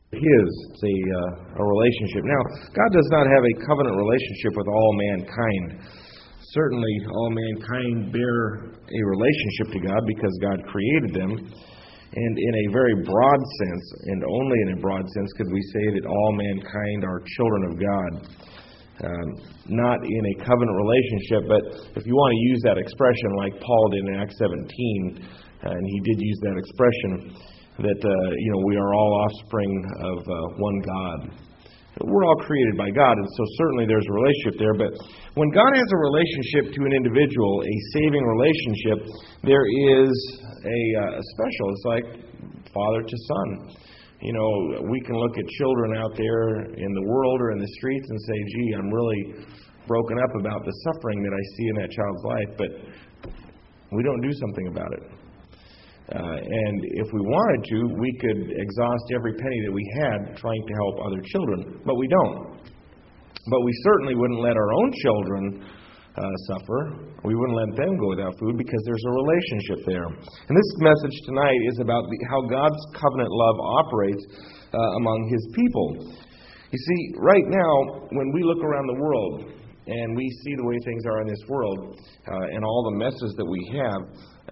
It's a relationship. Now, God does not have a covenant relationship with all mankind. Certainly, all mankind bear a relationship to God because God created them. And in a very broad sense, and only in a broad sense, could we say that all mankind are children of God. Not in a covenant relationship, but if you want to use that expression like Paul did in Acts 17, and he did use that expression, that we are all offspring of one God. We're all created by God, and so certainly there's a relationship there. But when God has a relationship to an individual, a saving relationship, there is a special. It's like father to son. We can look at children out there in the world or in the streets and say, "Gee, I'm really broken up about the suffering that I see in that child's life," but we don't do something about it. And if we wanted to, we could exhaust every penny that we had trying to help other children, but we don't. But we certainly wouldn't let our own children suffer. We wouldn't let them go without food because there's a relationship there. And this message tonight is about how God's covenant love operates among His people. You see, right now, when we look around the world and we see the way things are in this world and all the messes that we have,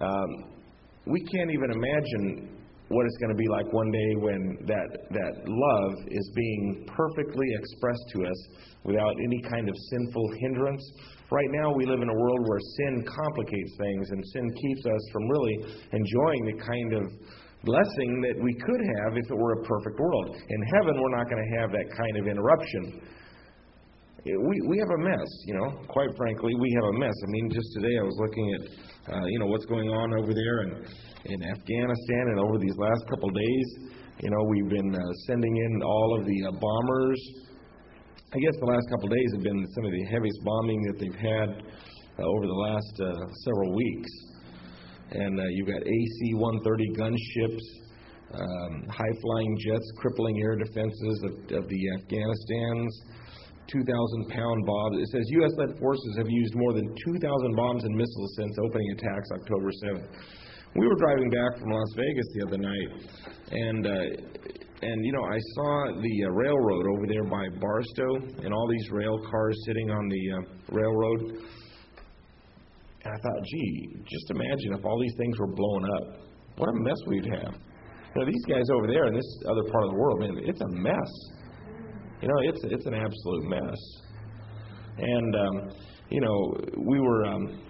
we can't even imagine what it's going to be like one day when that love is being perfectly expressed to us without any kind of sinful hindrance. Right now we live in a world where sin complicates things, and sin keeps us from really enjoying the kind of blessing that we could have if it were a perfect world. In heaven, we're not going to have that kind of interruption. We have a mess, Quite frankly, we have a mess. I mean, just today I was looking at, what's going on over there in Afghanistan, and over these last couple of days, we've been sending in all of the bombers. I guess the last couple of days have been some of the heaviest bombing that they've had over the last several weeks. And you've got AC-130 gunships, high-flying jets crippling air defenses of the Afghanistans. 2,000-pound bombs. It says U.S.-led forces have used more than 2,000 bombs and missiles since opening attacks October 7th. We were driving back from Las Vegas the other night, and I saw the railroad over there by Barstow, and all these rail cars sitting on the railroad. And I thought, gee, just imagine if all these things were blowing up. What a mess we'd have. These guys over there in this other part of the world, man, it's a mess. It's an absolute mess. And, we were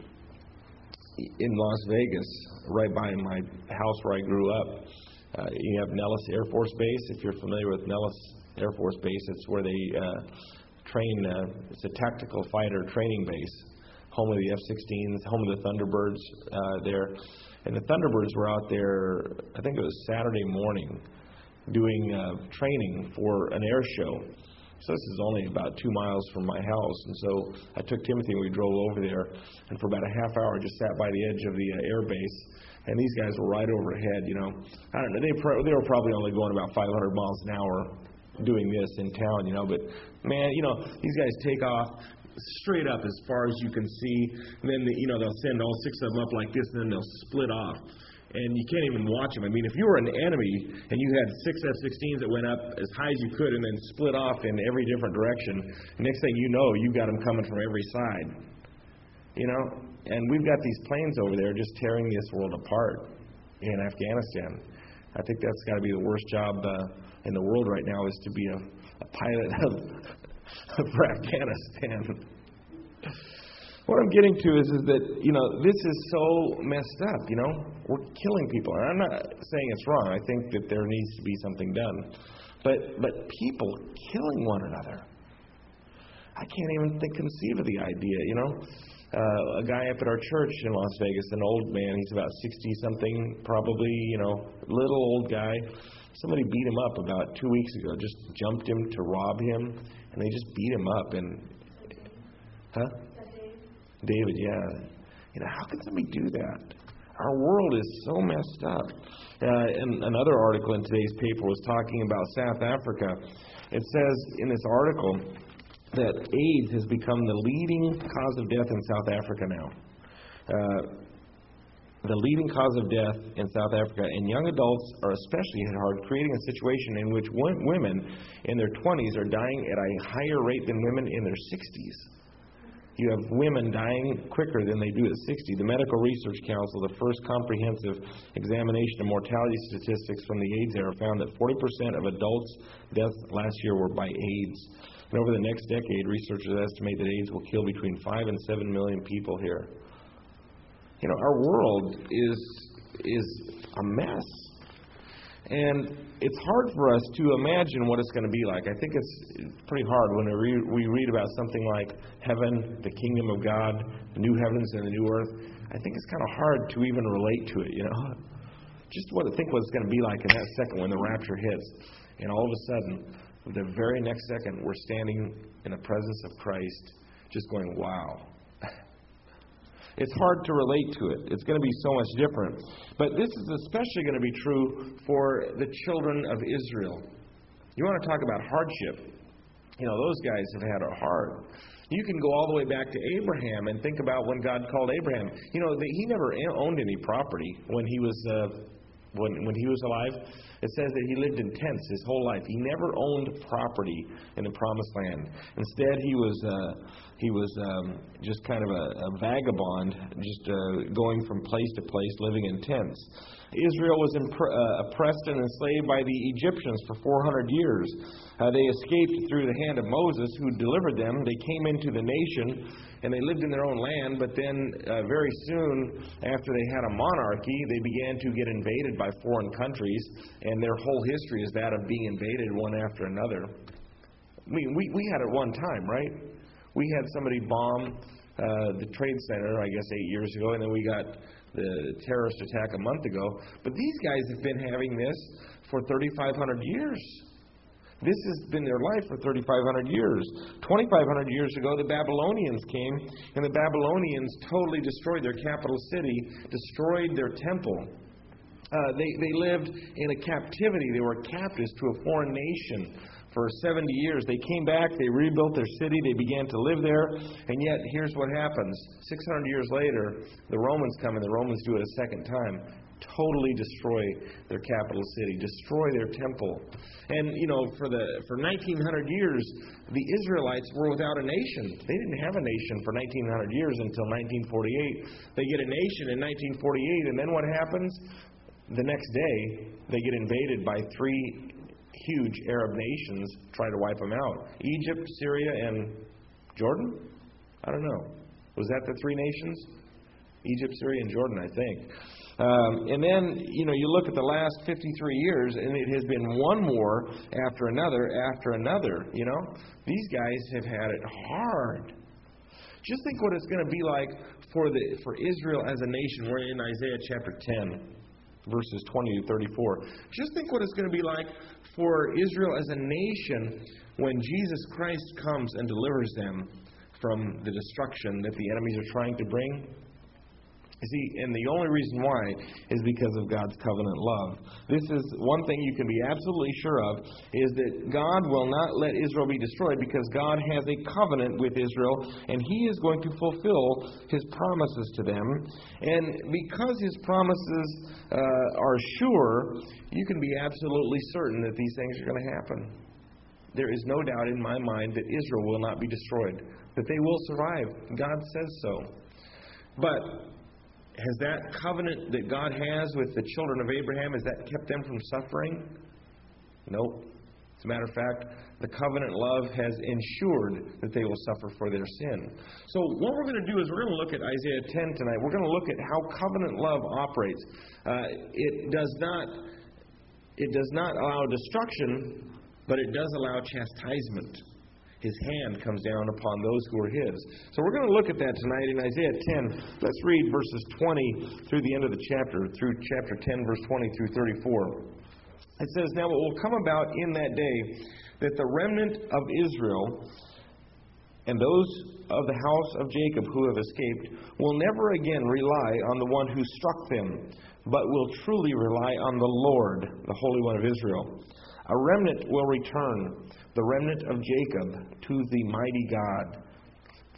in Las Vegas, right by my house where I grew up. You have Nellis Air Force Base. If you're familiar with Nellis Air Force Base, it's where they train. It's a tactical fighter training base, home of the F-16s, home of the Thunderbirds there. And the Thunderbirds were out there, I think it was Saturday morning, doing training for an air show. So this is only about 2 miles from my house, and so I took Timothy and we drove over there, and for about a half hour I just sat by the edge of the air base, and these guys were right overhead. I don't know, they were probably only going about 500 miles an hour doing this in town, but man, these guys take off straight up as far as you can see, and then they'll send all 6 of them up like this, and then they'll split off. And you can't even watch them. I mean, if you were an enemy and you had 6 F-16s that went up as high as you could and then split off in every different direction, next thing you know, you've got them coming from every side. And we've got these planes over there just tearing this world apart in Afghanistan. I think that's got to be the worst job in the world right now, is to be a pilot for Afghanistan. What I'm getting to is that, this is so messed up, We're killing people. And I'm not saying it's wrong. I think that there needs to be something done. But people killing one another, I can't even conceive of the idea, A guy up at our church in Las Vegas, an old man, he's about 60-something, probably, little old guy. Somebody beat him up about 2 weeks ago, just jumped him to rob him, and they just beat him up. David, yeah. How can somebody do that? Our world is so messed up. And another article in today's paper was talking about South Africa. It says in this article that AIDS has become the leading cause of death in South Africa now. the leading cause of death in South Africa, and young adults are especially hit hard, creating a situation in which women in their 20s are dying at a higher rate than women in their 60s. You have women dying quicker than they do at 60. The Medical Research Council, the first comprehensive examination of mortality statistics from the AIDS era, found that 40% of adults' deaths last year were by AIDS. And over the next decade, researchers estimate that AIDS will kill between 5 and 7 million people here. You know, our world is a mess. And it's hard for us to imagine what it's going to be like. I think it's pretty hard when we read about something like heaven, the kingdom of God, the new heavens and the new earth. I think it's kind of hard to even relate to it, you know. Just think what it's going to be like in that second when the rapture hits. And all of a sudden, the very next second, we're standing in the presence of Christ just going, wow. It's hard to relate to it. It's going to be so much different. But this is especially going to be true for the children of Israel. You want to talk about hardship. You know, those guys have had it hard. You can go all the way back to Abraham and think about when God called Abraham. You know, he never owned any property when he was when he was alive. It says that he lived in tents his whole life. He never owned property in the Promised Land. Instead, he was just kind of a vagabond, just going from place to place, living in tents. Israel was oppressed and enslaved by the Egyptians for 400 years. They escaped through the hand of Moses, who delivered them. They came into the nation, and they lived in their own land. But then very soon, after they had a monarchy, they began to get invaded by foreign countries, and their whole history is that of being invaded one after another. I mean, we had it one time, right? We had somebody bomb the Trade Center, I guess, 8 years ago, and then we got the terrorist attack a month ago. But these guys have been having this for 3,500 years. This has been their life for 3,500 years. 2,500 years ago, the Babylonians came, and the Babylonians totally destroyed their capital city, destroyed their temple. They lived in a captivity. They were captives to a foreign nation for 70 years. They came back, they rebuilt their city, they began to live there, and yet here's what happens. 600 years later, the Romans come, and the Romans do it a second time. Totally destroy their capital city, destroy their temple. And, you know, for 1,900 years, the Israelites were without a nation. They didn't have a nation for 1,900 years until 1948. They get a nation in 1948, and then what happens? The next day, they get invaded by three huge Arab nations, try to wipe them out. Egypt, Syria, and Jordan? I don't know. Was that the three nations? Egypt, Syria, and Jordan, I think. And then, you know, you look at the last 53 years, and it has been one war after another, you know. These guys have had it hard. Just think what it's going to be like for Israel as a nation. We're in Isaiah chapter 10, verses 20 to 34. Just think what it's going to be like for Israel as a nation when Jesus Christ comes and delivers them from the destruction that the enemies are trying to bring. You see, and the only reason why is because of God's covenant love. This is one thing you can be absolutely sure of, is that God will not let Israel be destroyed because God has a covenant with Israel, and He is going to fulfill His promises to them. And because His promises are sure, you can be absolutely certain that these things are going to happen. There is no doubt in my mind that Israel will not be destroyed, that they will survive. God says so. But has that covenant that God has with the children of Abraham, has that kept them from suffering? No. As a matter of fact, the covenant love has ensured that they will suffer for their sin. So what we're going to do is we're going to look at Isaiah 10 tonight. We're going to look at how covenant love operates. It does not allow destruction, but it does allow chastisement. His hand comes down upon those who are His. So we're going to look at that tonight in Isaiah 10. Let's read verses 20 through the end of the chapter, through chapter 10, verse 20 through 34. It says, "Now it will come about in that day that the remnant of Israel and those of the house of Jacob who have escaped will never again rely on the one who struck them, but will truly rely on the Lord, the Holy One of Israel. A remnant will return, the remnant of Jacob, to the mighty God.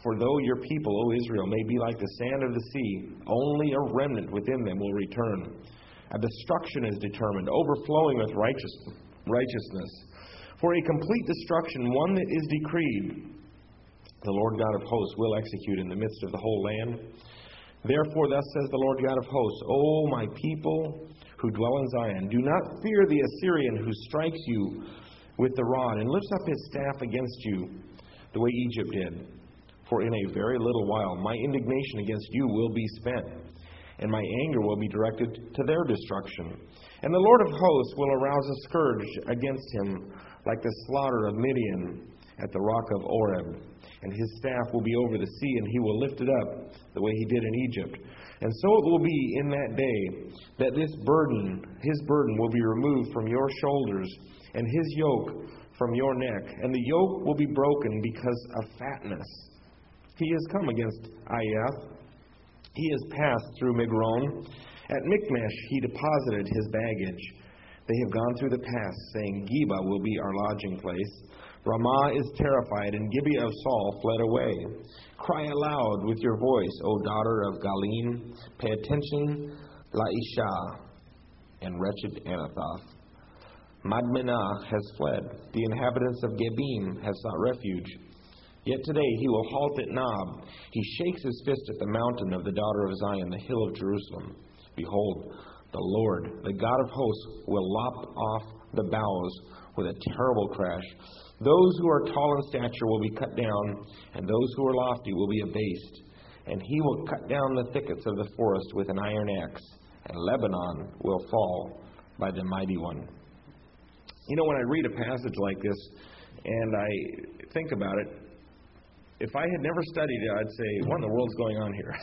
For though your people, O Israel, may be like the sand of the sea, only a remnant within them will return. A destruction is determined, overflowing with righteousness. For a complete destruction, one that is decreed, the Lord God of hosts will execute in the midst of the whole land. Therefore, thus says the Lord God of hosts, O my people who dwell in Zion, do not fear the Assyrian who strikes you with the rod and lifts up his staff against you, the way Egypt did. For in a very little while my indignation against you will be spent, and my anger will be directed to their destruction. And the Lord of hosts will arouse a scourge against him, like the slaughter of Midian at the rock of Oreb. And his staff will be over the sea, and he will lift it up the way he did in Egypt. And so it will be in that day that his burden will be removed from your shoulders, and his yoke from your neck. And the yoke will be broken because of fatness. He has come against Aiath. He has passed through Migron. At Michmash he deposited his baggage. They have gone through the pass, saying, Geba will be our lodging place. Ramah is terrified, and Gibeah of Saul fled away. Cry aloud with your voice, O daughter of Galim. Pay attention, Laisha, and wretched Anathoth. Madmenah has fled. The inhabitants of Gebim have sought refuge. Yet today he will halt at Nob. He shakes his fist at the mountain of the daughter of Zion, the hill of Jerusalem. Behold, the Lord, the God of hosts, will lop off the boughs with a terrible crash. Those who are tall in stature will be cut down, and those who are lofty will be abased. And he will cut down the thickets of the forest with an iron axe, and Lebanon will fall by the mighty one. You know, when I read a passage like this, and I think about it, if I had never studied it, I'd say, what in the world's going on here?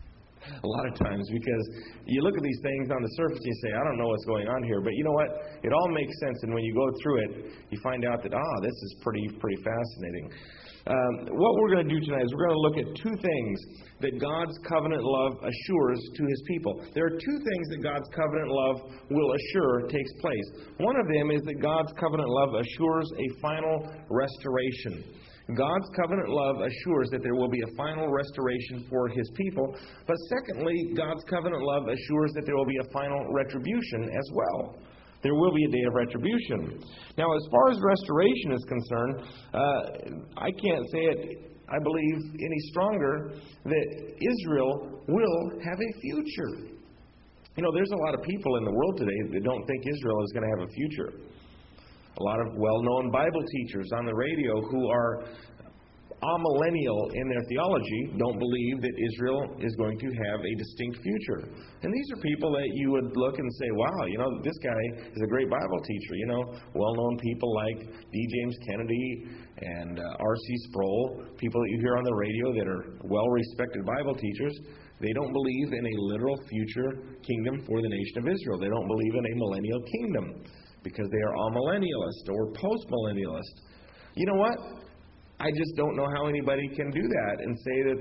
A lot of times, because you look at these things on the surface and you say, I don't know what's going on here. But you know what? It all makes sense. And when you go through it, you find out that, this is pretty fascinating. What we're going to do tonight is we're going to look at two things that God's covenant love assures to his people. There are two things that God's covenant love will assure takes place. One of them is that God's covenant love assures a final restoration. God's covenant love assures that there will be a final restoration for his people. But secondly, God's covenant love assures that there will be a final retribution as well. There will be a day of retribution. Now, as far as restoration is concerned, I can't say it, I believe, any stronger that Israel will have a future. You know, there's a lot of people in the world today that don't think Israel is going to have a future. A lot of well-known Bible teachers on the radio who are amillennial in their theology don't believe that Israel is going to have a distinct future. And these are people that you would look and say, wow, you know, this guy is a great Bible teacher. You know, well-known people like D. James Kennedy and R.C. Sproul, people that you hear on the radio that are well-respected Bible teachers. They don't believe in a literal future kingdom for the nation of Israel. They don't believe in a millennial kingdom, because they are amillennialist or postmillennialist. You know what? I just don't know how anybody can do that and say that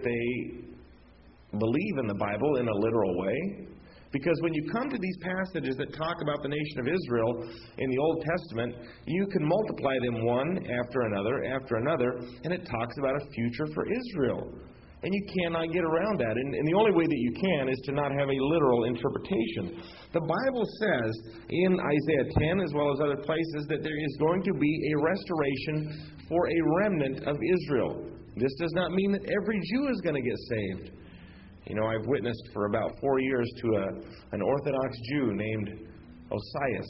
they believe in the Bible in a literal way. Because when you come to these passages that talk about the nation of Israel in the Old Testament, you can multiply them one after another, and it talks about a future for Israel. And you cannot get around that. And the only way that you can is to not have a literal interpretation. The Bible says in Isaiah 10 as well as other places that there is going to be a restoration for a remnant of Israel. This does not mean that every Jew is going to get saved. You know, I've witnessed for about 4 years to an Orthodox Jew named Osias.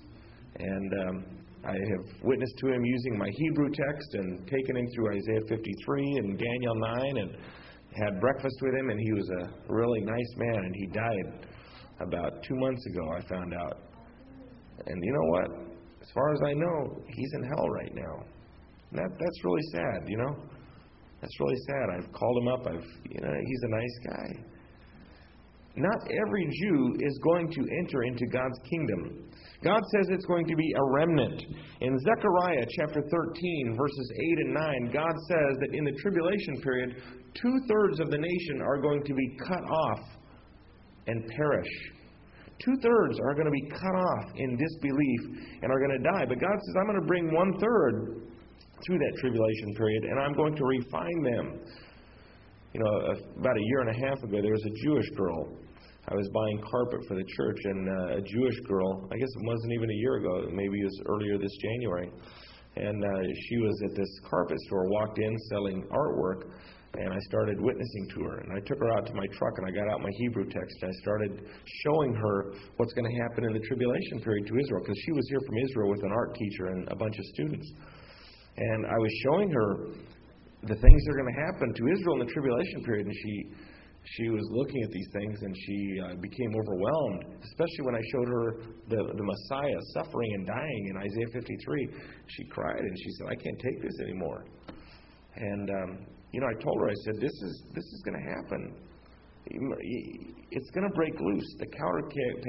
And I have witnessed to him using my Hebrew text and taken him through Isaiah 53 and Daniel 9 and had breakfast with him, and he was a really nice man, and he died about 2 months ago, I found out. And you know what? As far as I know, he's in hell right now. And that's really sad, you know? That's really sad. I've called him up. He's a nice guy. Not every Jew is going to enter into God's kingdom. God says it's going to be a remnant. In Zechariah chapter 13, verses 8 and 9, God says that in the tribulation period, 2/3 of the nation are going to be cut off and perish. 2/3 are going to be cut off in disbelief and are going to die. But God says, I'm going to bring 1/3 through that tribulation period, and I'm going to refine them. About a year and a half ago, there was a Jewish girl. I was buying carpet for the church, and a Jewish girl, I guess it wasn't even a year ago, maybe it was earlier this January, and she was at this carpet store, walked in selling artwork, and I started witnessing to her. And I took her out to my truck, and I got out my Hebrew text, and I started showing her what's going to happen in the tribulation period to Israel, because she was here from Israel with an art teacher and a bunch of students. And I was showing her the things that are going to happen to Israel in the tribulation period, and she was looking at these things, and she became overwhelmed, especially when I showed her the Messiah suffering and dying in Isaiah 53. She cried, and she said, "I can't take this anymore." And I told her, I said, this is going to happen. It's going to break loose. The powder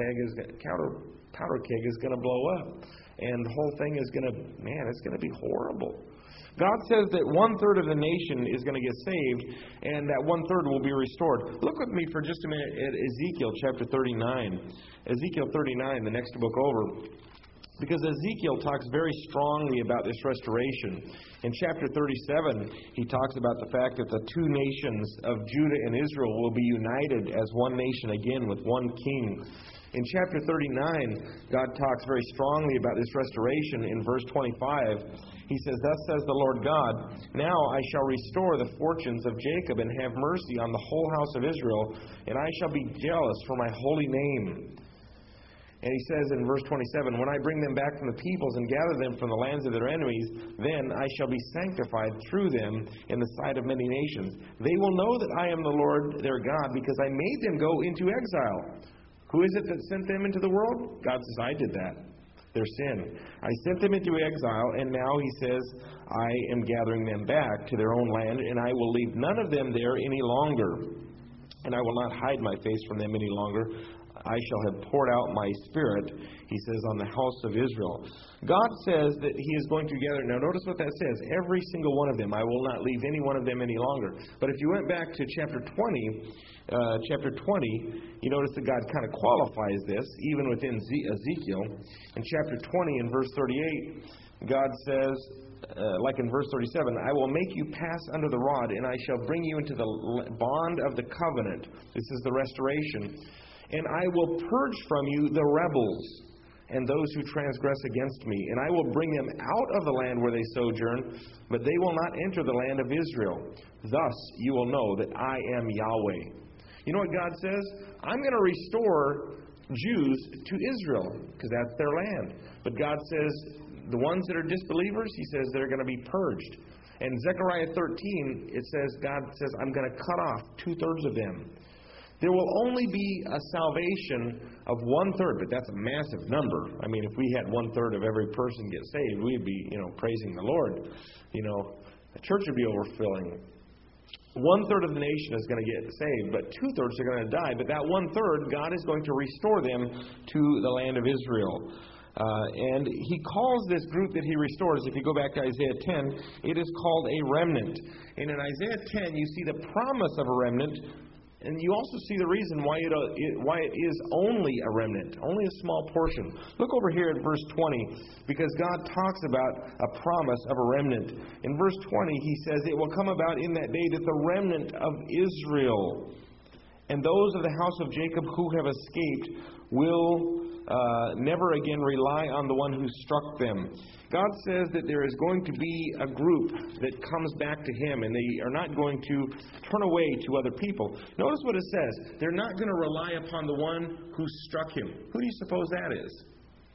keg is going to blow up, and the whole thing is it's going to be horrible. God says that 1/3 of the nation is going to get saved, and that 1/3 will be restored. Look with me for just a minute at Ezekiel chapter 39. Ezekiel 39, the next book over. Because Ezekiel talks very strongly about this restoration. In chapter 37, he talks about the fact that the two nations of Judah and Israel will be united as one nation again with one king. In chapter 39, God talks very strongly about this restoration. In verse 25, he says, "Thus says the Lord God, now I shall restore the fortunes of Jacob and have mercy on the whole house of Israel, and I shall be jealous for my holy name." And he says in verse 27, "When I bring them back from the peoples and gather them from the lands of their enemies, then I shall be sanctified through them in the sight of many nations. They will know that I am the Lord their God, because I made them go into exile." Who is it that sent them into the world? God says, "I did that." Their sin. "I sent them into exile, and now," he says, "I am gathering them back to their own land, and I will leave none of them there any longer. And I will not hide my face from them any longer. I shall have poured out my Spirit," he says, "on the house of Israel." God says that he is going to gather. Now notice what that says. Every single one of them. I will not leave any one of them any longer. But if you went back to chapter 20, you notice that God kind of qualifies this, even within Ezekiel. In chapter 20 and verse 38, God says, like in verse 37, "I will make you pass under the rod, and I shall bring you into the bond of the covenant." This is the restoration. "And I will purge from you the rebels and those who transgress against me. And I will bring them out of the land where they sojourn, but they will not enter the land of Israel. Thus you will know that I am Yahweh." You know what God says? I'm going to restore Jews to Israel, because that's their land. But God says the ones that are disbelievers, he says they're going to be purged. And Zechariah 13, it says, God says, I'm going to cut off 2/3 of them. There will only be a salvation of 1/3, but that's a massive number. I mean, if we had 1/3 of every person get saved, we'd be, praising the Lord. The church would be overfilling. 1/3 of the nation is going to get saved, but 2/3 are going to die. But that 1/3, God is going to restore them to the land of Israel. And he calls this group that he restores, if you go back to Isaiah 10, it is called a remnant. And in Isaiah 10, you see the promise of a remnant. And you also see the reason why it is only a remnant, only a small portion. Look over here at verse 20, because God talks about a promise of a remnant. In verse 20, he says, "It will come about in that day that the remnant of Israel and those of the house of Jacob who have escaped will never again rely on the one who struck them." God says that there is going to be a group that comes back to him, and they are not going to turn away to other people. Notice what it says. They're not going to rely upon the one who struck him. Who do you suppose that is?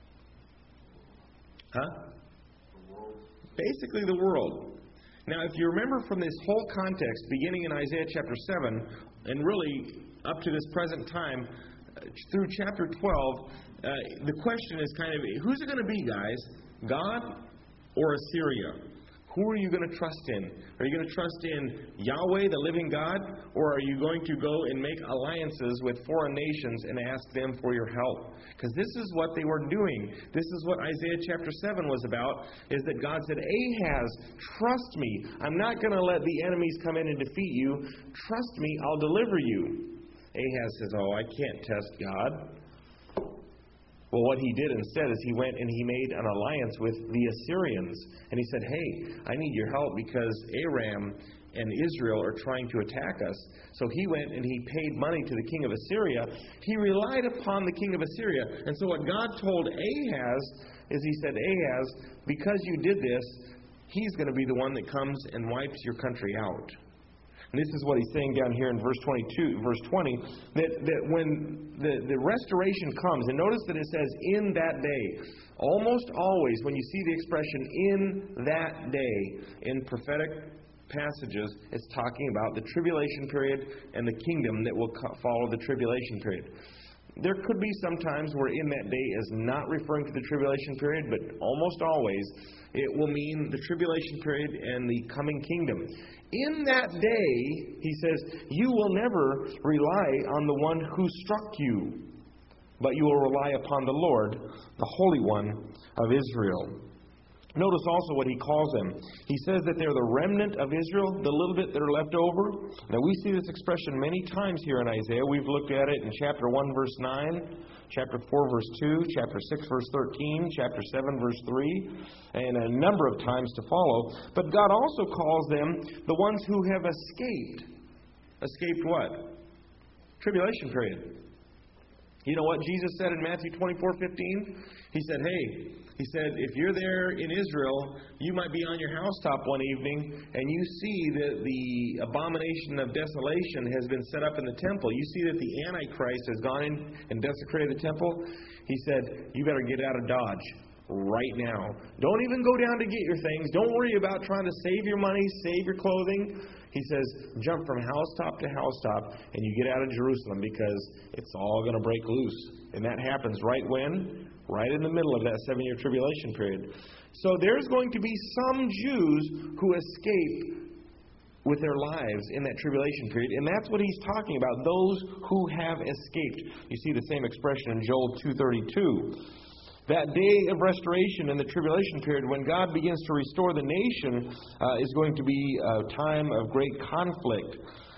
Basically the world. Now, if you remember from this whole context, beginning in Isaiah chapter 7, and really up to this present time, through chapter 12, the question is kind of, who's it going to be, guys? God or Assyria? Who are you going to trust in? Are you going to trust in Yahweh, the living God? Or are you going to go and make alliances with foreign nations and ask them for your help? Because this is what they were doing. This is what Isaiah chapter 7 was about, is that God said, Ahaz, trust me. I'm not going to let the enemies come in and defeat you. Trust me, I'll deliver you. Ahaz says, oh, I can't test God. Well, what he did instead is he went and he made an alliance with the Assyrians. And he said, hey, I need your help because Aram and Israel are trying to attack us. So he went and he paid money to the king of Assyria. He relied upon the king of Assyria. And so what God told Ahaz is he said, Ahaz, because you did this, he's going to be the one that comes and wipes your country out. And this is what he's saying down here in verse 20, that when the restoration comes, and notice that it says in that day. Almost always when you see the expression in that day in prophetic passages, it's talking about the tribulation period and the kingdom that will follow the tribulation period. There could be some times where in that day is not referring to the tribulation period, but almost always it will mean the tribulation period and the coming kingdom. In that day, he says, you will never rely on the one who struck you, but you will rely upon the Lord, the Holy One of Israel. Notice also what he calls them. He says that they're the remnant of Israel, the little bit that are left over. Now we see this expression many times here in Isaiah. We've looked at it in chapter 1, verse 9, chapter 4, verse 2, chapter 6, verse 13, chapter 7, verse 3, and a number of times to follow. But God also calls them the ones who have escaped. Escaped what? Tribulation period. You know what Jesus said in Matthew 24:15? He said, if you're there in Israel, you might be on your housetop one evening and you see that the abomination of desolation has been set up in the temple. You see that the Antichrist has gone in and desecrated the temple. He said, you better get out of Dodge right now. Don't even go down to get your things. Don't worry about trying to save your money, save your clothing. He says, jump from housetop to housetop and you get out of Jerusalem because it's all going to break loose. And that happens right when? Right in the middle of that 7-year tribulation period. So there's going to be some Jews who escape with their lives in that tribulation period. And that's what he's talking about, those who have escaped. You see the same expression in Joel 2:32. That day of restoration in the tribulation period, when God begins to restore the nation, is going to be a time of great conflict.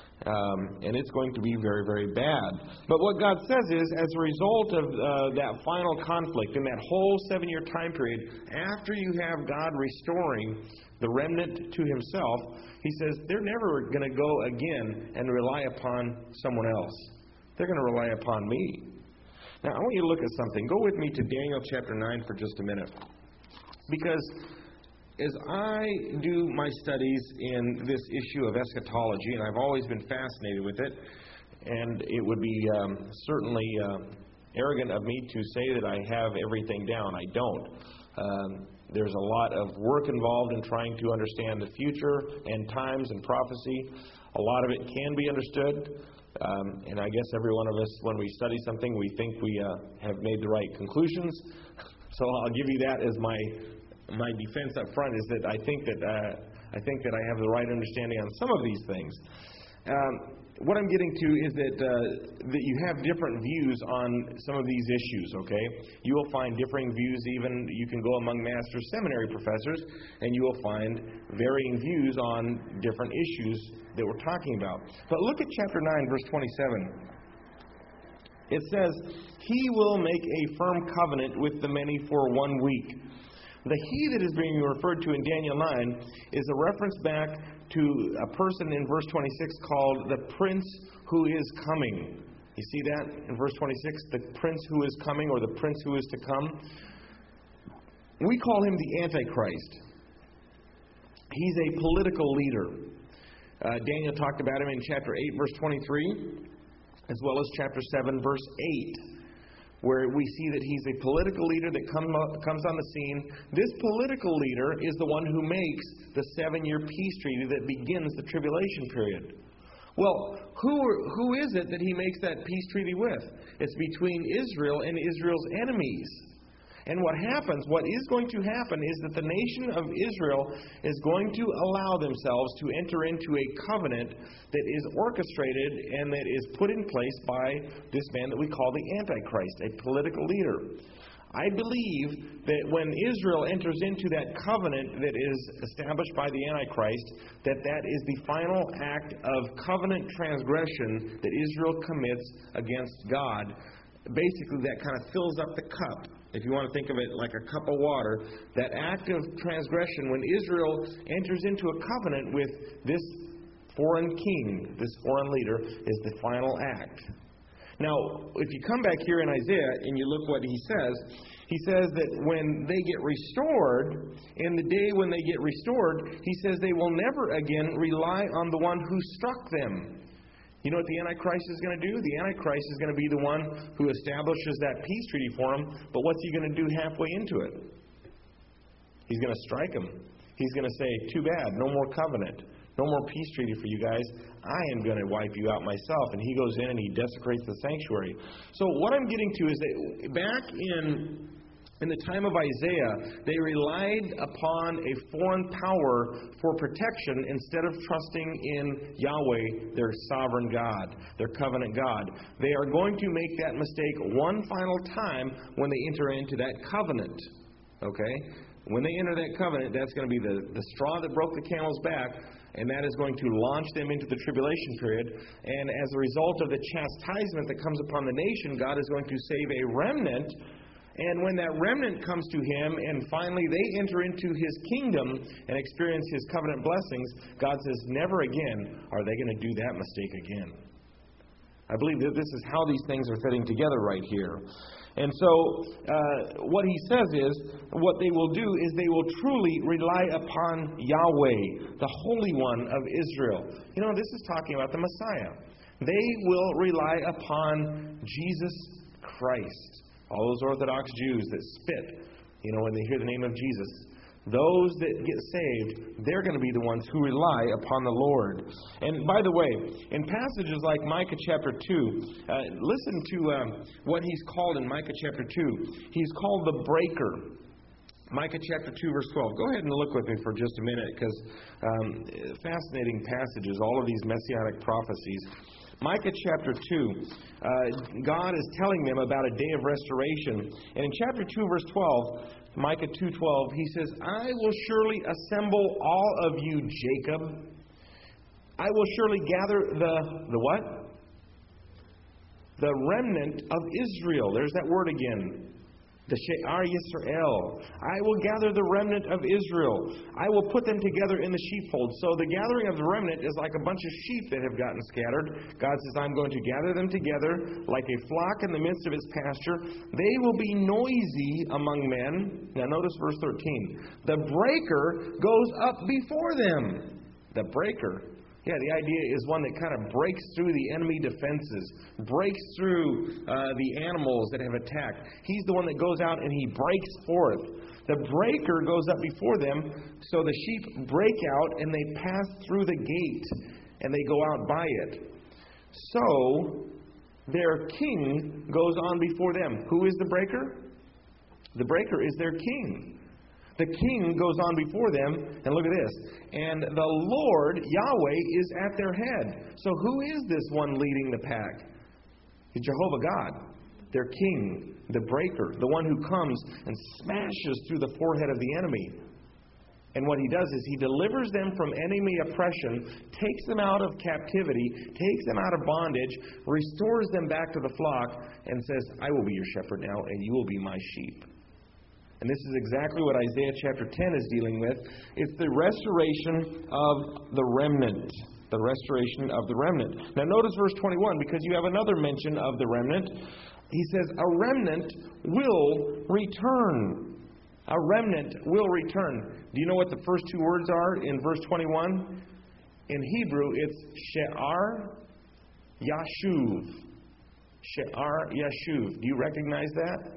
And it's going to be very, very bad. But what God says is, as a result of that final conflict, in that whole 7-year time period, after you have God restoring the remnant to himself, he says they're never going to go again and rely upon someone else. They're going to rely upon me. Now, I want you to look at something. Go with me to Daniel chapter 9 for just a minute. Because as I do my studies in this issue of eschatology, and I've always been fascinated with it, and it would be certainly arrogant of me to say that I have everything down. I don't. There's a lot of work involved in trying to understand the future and times and prophecy. A lot of it can be understood. And I guess every one of us, when we study something, we think we have made the right conclusions. So I'll give you that as my defense up front, is that I think that I have the right understanding on some of these things. What I'm getting to is that you have different views on some of these issues, okay? You will find differing views, even you can go among master's seminary professors, and you will find varying views on different issues that we're talking about. But look at chapter 9, verse 27. It says, he will make a firm covenant with the many for 1 week. The he that is being referred to in Daniel 9 is a reference back to a person in verse 26 called the Prince who is coming. You see that in verse 26? The Prince who is coming, or the Prince who is to come. We call him the Antichrist. He's a political leader. Daniel talked about him in chapter 8, verse 23, as well as chapter 7, verse 8. Where we see that he's a political leader that comes on the scene. This political leader is the one who makes the 7-year peace treaty that begins the tribulation period. Well, who is it that he makes that peace treaty with? It's between Israel and Israel's enemies. And what is going to happen is that the nation of Israel is going to allow themselves to enter into a covenant that is orchestrated and that is put in place by this man that we call the Antichrist, a political leader. I believe that when Israel enters into that covenant that is established by the Antichrist, that is the final act of covenant transgression that Israel commits against God. Basically, that kind of fills up the cup. If you want to think of it like a cup of water, that act of transgression, when Israel enters into a covenant with this foreign king, this foreign leader, is the final act. Now, if you come back here in Isaiah and you look what he says that when they get restored, in the day when they get restored, he says they will never again rely on the one who struck them. You know what the Antichrist is going to do? The Antichrist is going to be the one who establishes that peace treaty for them, but what's he going to do halfway into it? He's going to strike them. He's going to say, too bad, no more covenant, no more peace treaty for you guys. I am going to wipe you out myself. And he goes in and he desecrates the sanctuary. So what I'm getting to is that back in the time of Isaiah, they relied upon a foreign power for protection instead of trusting in Yahweh, their sovereign God, their covenant God. They are going to make that mistake one final time when they enter into that covenant. Okay? When they enter that covenant, that's going to be the straw that broke the camel's back, and that is going to launch them into the tribulation period. And as a result of the chastisement that comes upon the nation, God is going to save a remnant. And when that remnant comes to Him and finally they enter into His kingdom and experience His covenant blessings, God says, never again are they going to do that mistake again. I believe that this is how these things are fitting together right here. And so what he says is, what they will do is they will truly rely upon Yahweh, the Holy One of Israel. You know, this is talking about the Messiah. They will rely upon Jesus Christ. All those Orthodox Jews that spit, you know, when they hear the name of Jesus. Those that get saved, they're going to be the ones who rely upon the Lord. And by the way, in passages like Micah chapter 2, listen to what he's called in Micah chapter 2. He's called the breaker. Micah chapter 2, verse 12. Go ahead and look with me for just a minute, because fascinating passages, all of these messianic prophecies. Micah chapter 2, God is telling them about a day of restoration. And in chapter 2, verse 12, Micah 2:12, he says, I will surely assemble all of you, Jacob. I will surely gather the what? The remnant of Israel. There's that word again. The She'ar Yisrael. I will gather the remnant of Israel. I will put them together in the sheepfold. So the gathering of the remnant is like a bunch of sheep that have gotten scattered. God says, I'm going to gather them together like a flock in the midst of its pasture. They will be noisy among men. Now notice verse 13. The breaker goes up before them. The breaker. Yeah, the idea is one that kind of breaks through the enemy defenses, breaks through the animals that have attacked. He's the one that goes out and he breaks forth. The breaker goes up before them, so the sheep break out and they pass through the gate and they go out by it. So their king goes on before them. Who is the breaker? The breaker is their king. The king goes on before them, and look at this. And the Lord, Yahweh, is at their head. So who is this one leading the pack? It's Jehovah God, their king, the breaker, the one who comes and smashes through the forehead of the enemy. And what he does is he delivers them from enemy oppression, takes them out of captivity, takes them out of bondage, restores them back to the flock, and says, I will be your shepherd now, and you will be my sheep. And this is exactly what Isaiah chapter 10 is dealing with. It's the restoration of the remnant. The restoration of the remnant. Now notice verse 21, because you have another mention of the remnant. He says, a remnant will return. A remnant will return. Do you know what the first two words are in verse 21? In Hebrew, it's She'ar Yashuv. She'ar Yashuv. Do you recognize that?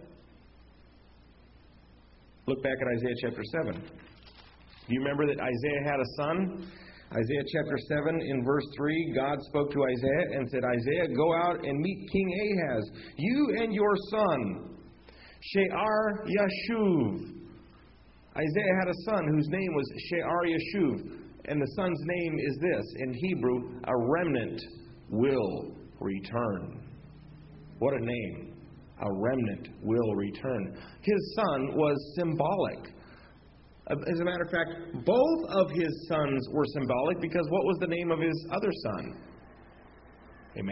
Look back at Isaiah chapter 7. Do you remember that Isaiah had a son? Isaiah chapter 7 in verse 3, God spoke to Isaiah and said, Isaiah, go out and meet King Ahaz, you and your son, She'ar Yashuv. Isaiah had a son whose name was She'ar Yashuv, and the son's name is this, in Hebrew, a remnant will return. What a name. A remnant will return. His son was symbolic. As a matter of fact, both of his sons were symbolic, because what was the name of his other son?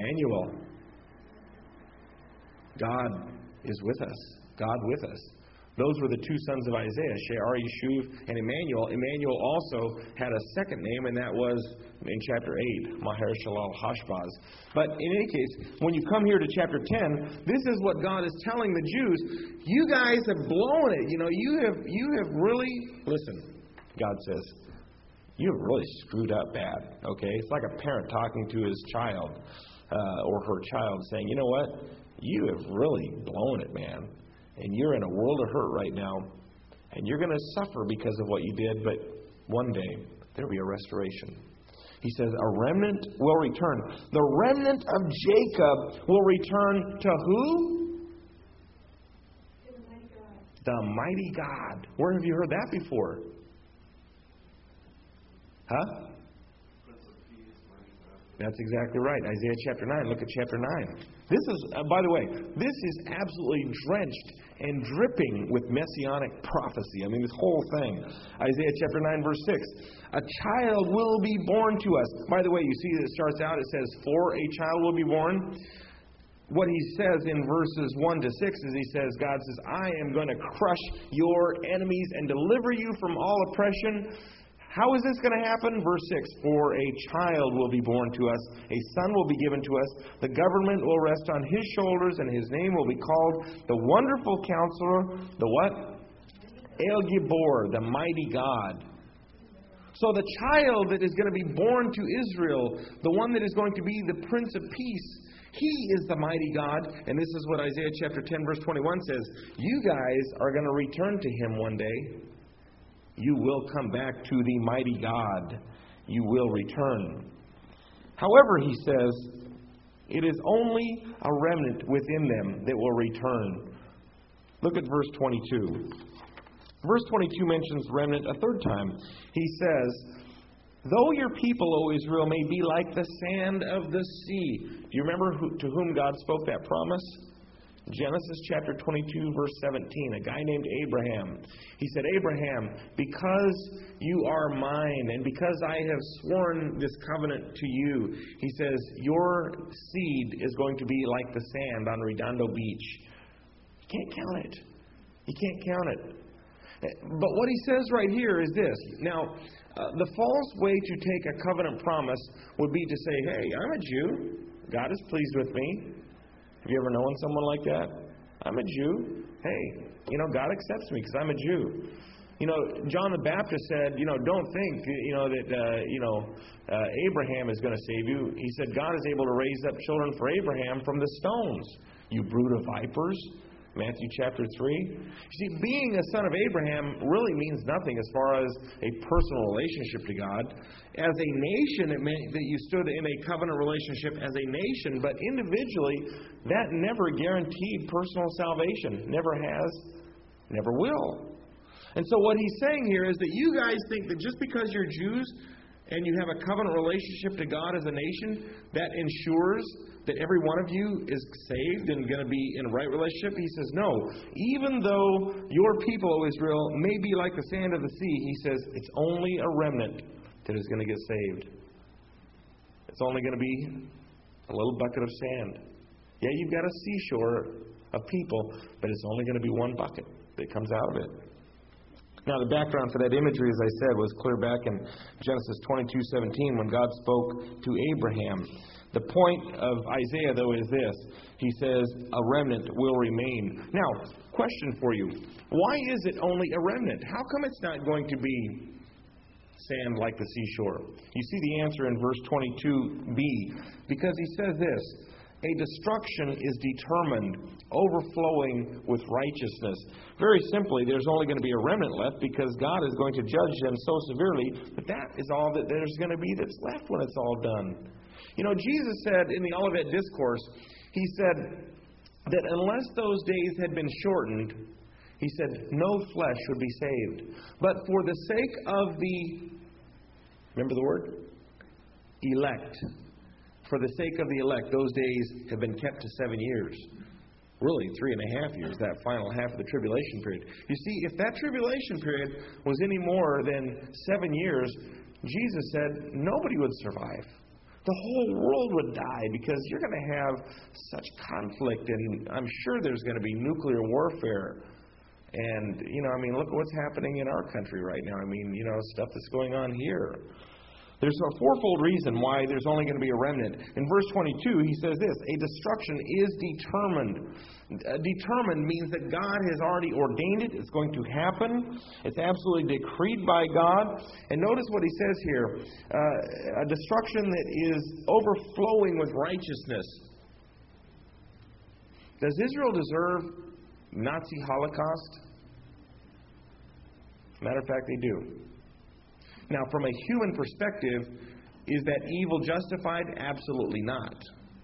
Emmanuel. God is with us. God with us. Those were the two sons of Isaiah, Shear, Yeshuv, and Emmanuel. Emmanuel also had a second name, and that was in chapter 8, Maher Shalal Hashbaz. But in any case, when you come here to chapter 10, this is what God is telling the Jews. You guys have blown it. You have really, listen, God says, you have really screwed up bad. Okay? It's like a parent talking to his child or her child saying, you know what? You have really blown it, man. And you're in a world of hurt right now. And you're going to suffer because of what you did. But one day, there will be a restoration. He says, a remnant will return. The remnant of Jacob will return to who? To the mighty God. The mighty God. Where have you heard that before? Huh? That's exactly right. Isaiah chapter 9. Look at chapter 9. This is, by the way, this is absolutely drenched and dripping with messianic prophecy. I mean, this whole thing. Isaiah chapter 9, verse 6. A child will be born to us. By the way, you see that it starts out, it says, for a child will be born. What he says in verses 1 to 6 is he says, God says, I am going to crush your enemies and deliver you from all oppression. How is this going to happen? Verse 6, for a child will be born to us, a son will be given to us, the government will rest on his shoulders, and his name will be called the Wonderful Counselor, the what? El Gibor, the Mighty God. So the child that is going to be born to Israel, the one that is going to be the Prince of Peace, he is the mighty God. And this is what Isaiah chapter 10, verse 21 says. You guys are going to return to him one day. You will come back to the mighty God. You will return. However, he says, it is only a remnant within them that will return. Look at verse 22. Verse 22 mentions remnant a third time. He says, though your people, O Israel, may be like the sand of the sea. Do you remember to whom God spoke that promise? Genesis chapter 22, verse 17, a guy named Abraham. He said, Abraham, because you are mine and because I have sworn this covenant to you, he says, your seed is going to be like the sand on Redondo Beach. You can't count it. You can't count it. But what he says right here is this. Now, the false way to take a covenant promise would be to say, hey, I'm a Jew. God is pleased with me. Have you ever known someone like that? I'm a Jew. Hey, God accepts me because I'm a Jew. John the Baptist said, don't think, that, Abraham is going to save you. He said, God is able to raise up children for Abraham from the stones. You brood of vipers. Matthew chapter 3. You see, being a son of Abraham really means nothing as far as a personal relationship to God. As a nation, it meant that you stood in a covenant relationship as a nation, but individually, that never guaranteed personal salvation. Never has, never will. And so what he's saying here is that you guys think that just because you're Jews and you have a covenant relationship to God as a nation, that ensures that every one of you is saved and going to be in a right relationship? He says, no. Even though your people, O Israel, may be like the sand of the sea, he says, it's only a remnant that is going to get saved. It's only going to be a little bucket of sand. Yeah, you've got a seashore of people, but it's only going to be one bucket that comes out of it. Now, the background for that imagery, as I said, was clear back in Genesis 22:17 when God spoke to Abraham. The point of Isaiah, though, is this. He says, a remnant will remain. Now, question for you. Why is it only a remnant? How come it's not going to be sand like the seashore? You see the answer in verse 22b. Because he says this, a destruction is determined, overflowing with righteousness. Very simply, there's only going to be a remnant left because God is going to judge them so severely that is all that there's going to be that's left when it's all done. Jesus said in the Olivet Discourse, he said that unless those days had been shortened, he said, no flesh would be saved. But for the sake of the, remember the word? Elect. For the sake of the elect, those days have been kept to 7 years. Really, 3.5 years, that final half of the tribulation period. You see, if that tribulation period was any more than 7 years, Jesus said nobody would survive. The whole world would die because you're going to have such conflict, and I'm sure there's going to be nuclear warfare. And, look at what's happening in our country right now. Stuff that's going on here. There's a fourfold reason why there's only going to be a remnant. In verse 22, he says this: a destruction is determined. Determined means that God has already ordained it. It's going to happen. It's absolutely decreed by God. And notice what he says here: a destruction that is overflowing with righteousness. Does Israel deserve Nazi Holocaust? Matter of fact, they do. Now, from a human perspective, is that evil justified? Absolutely not.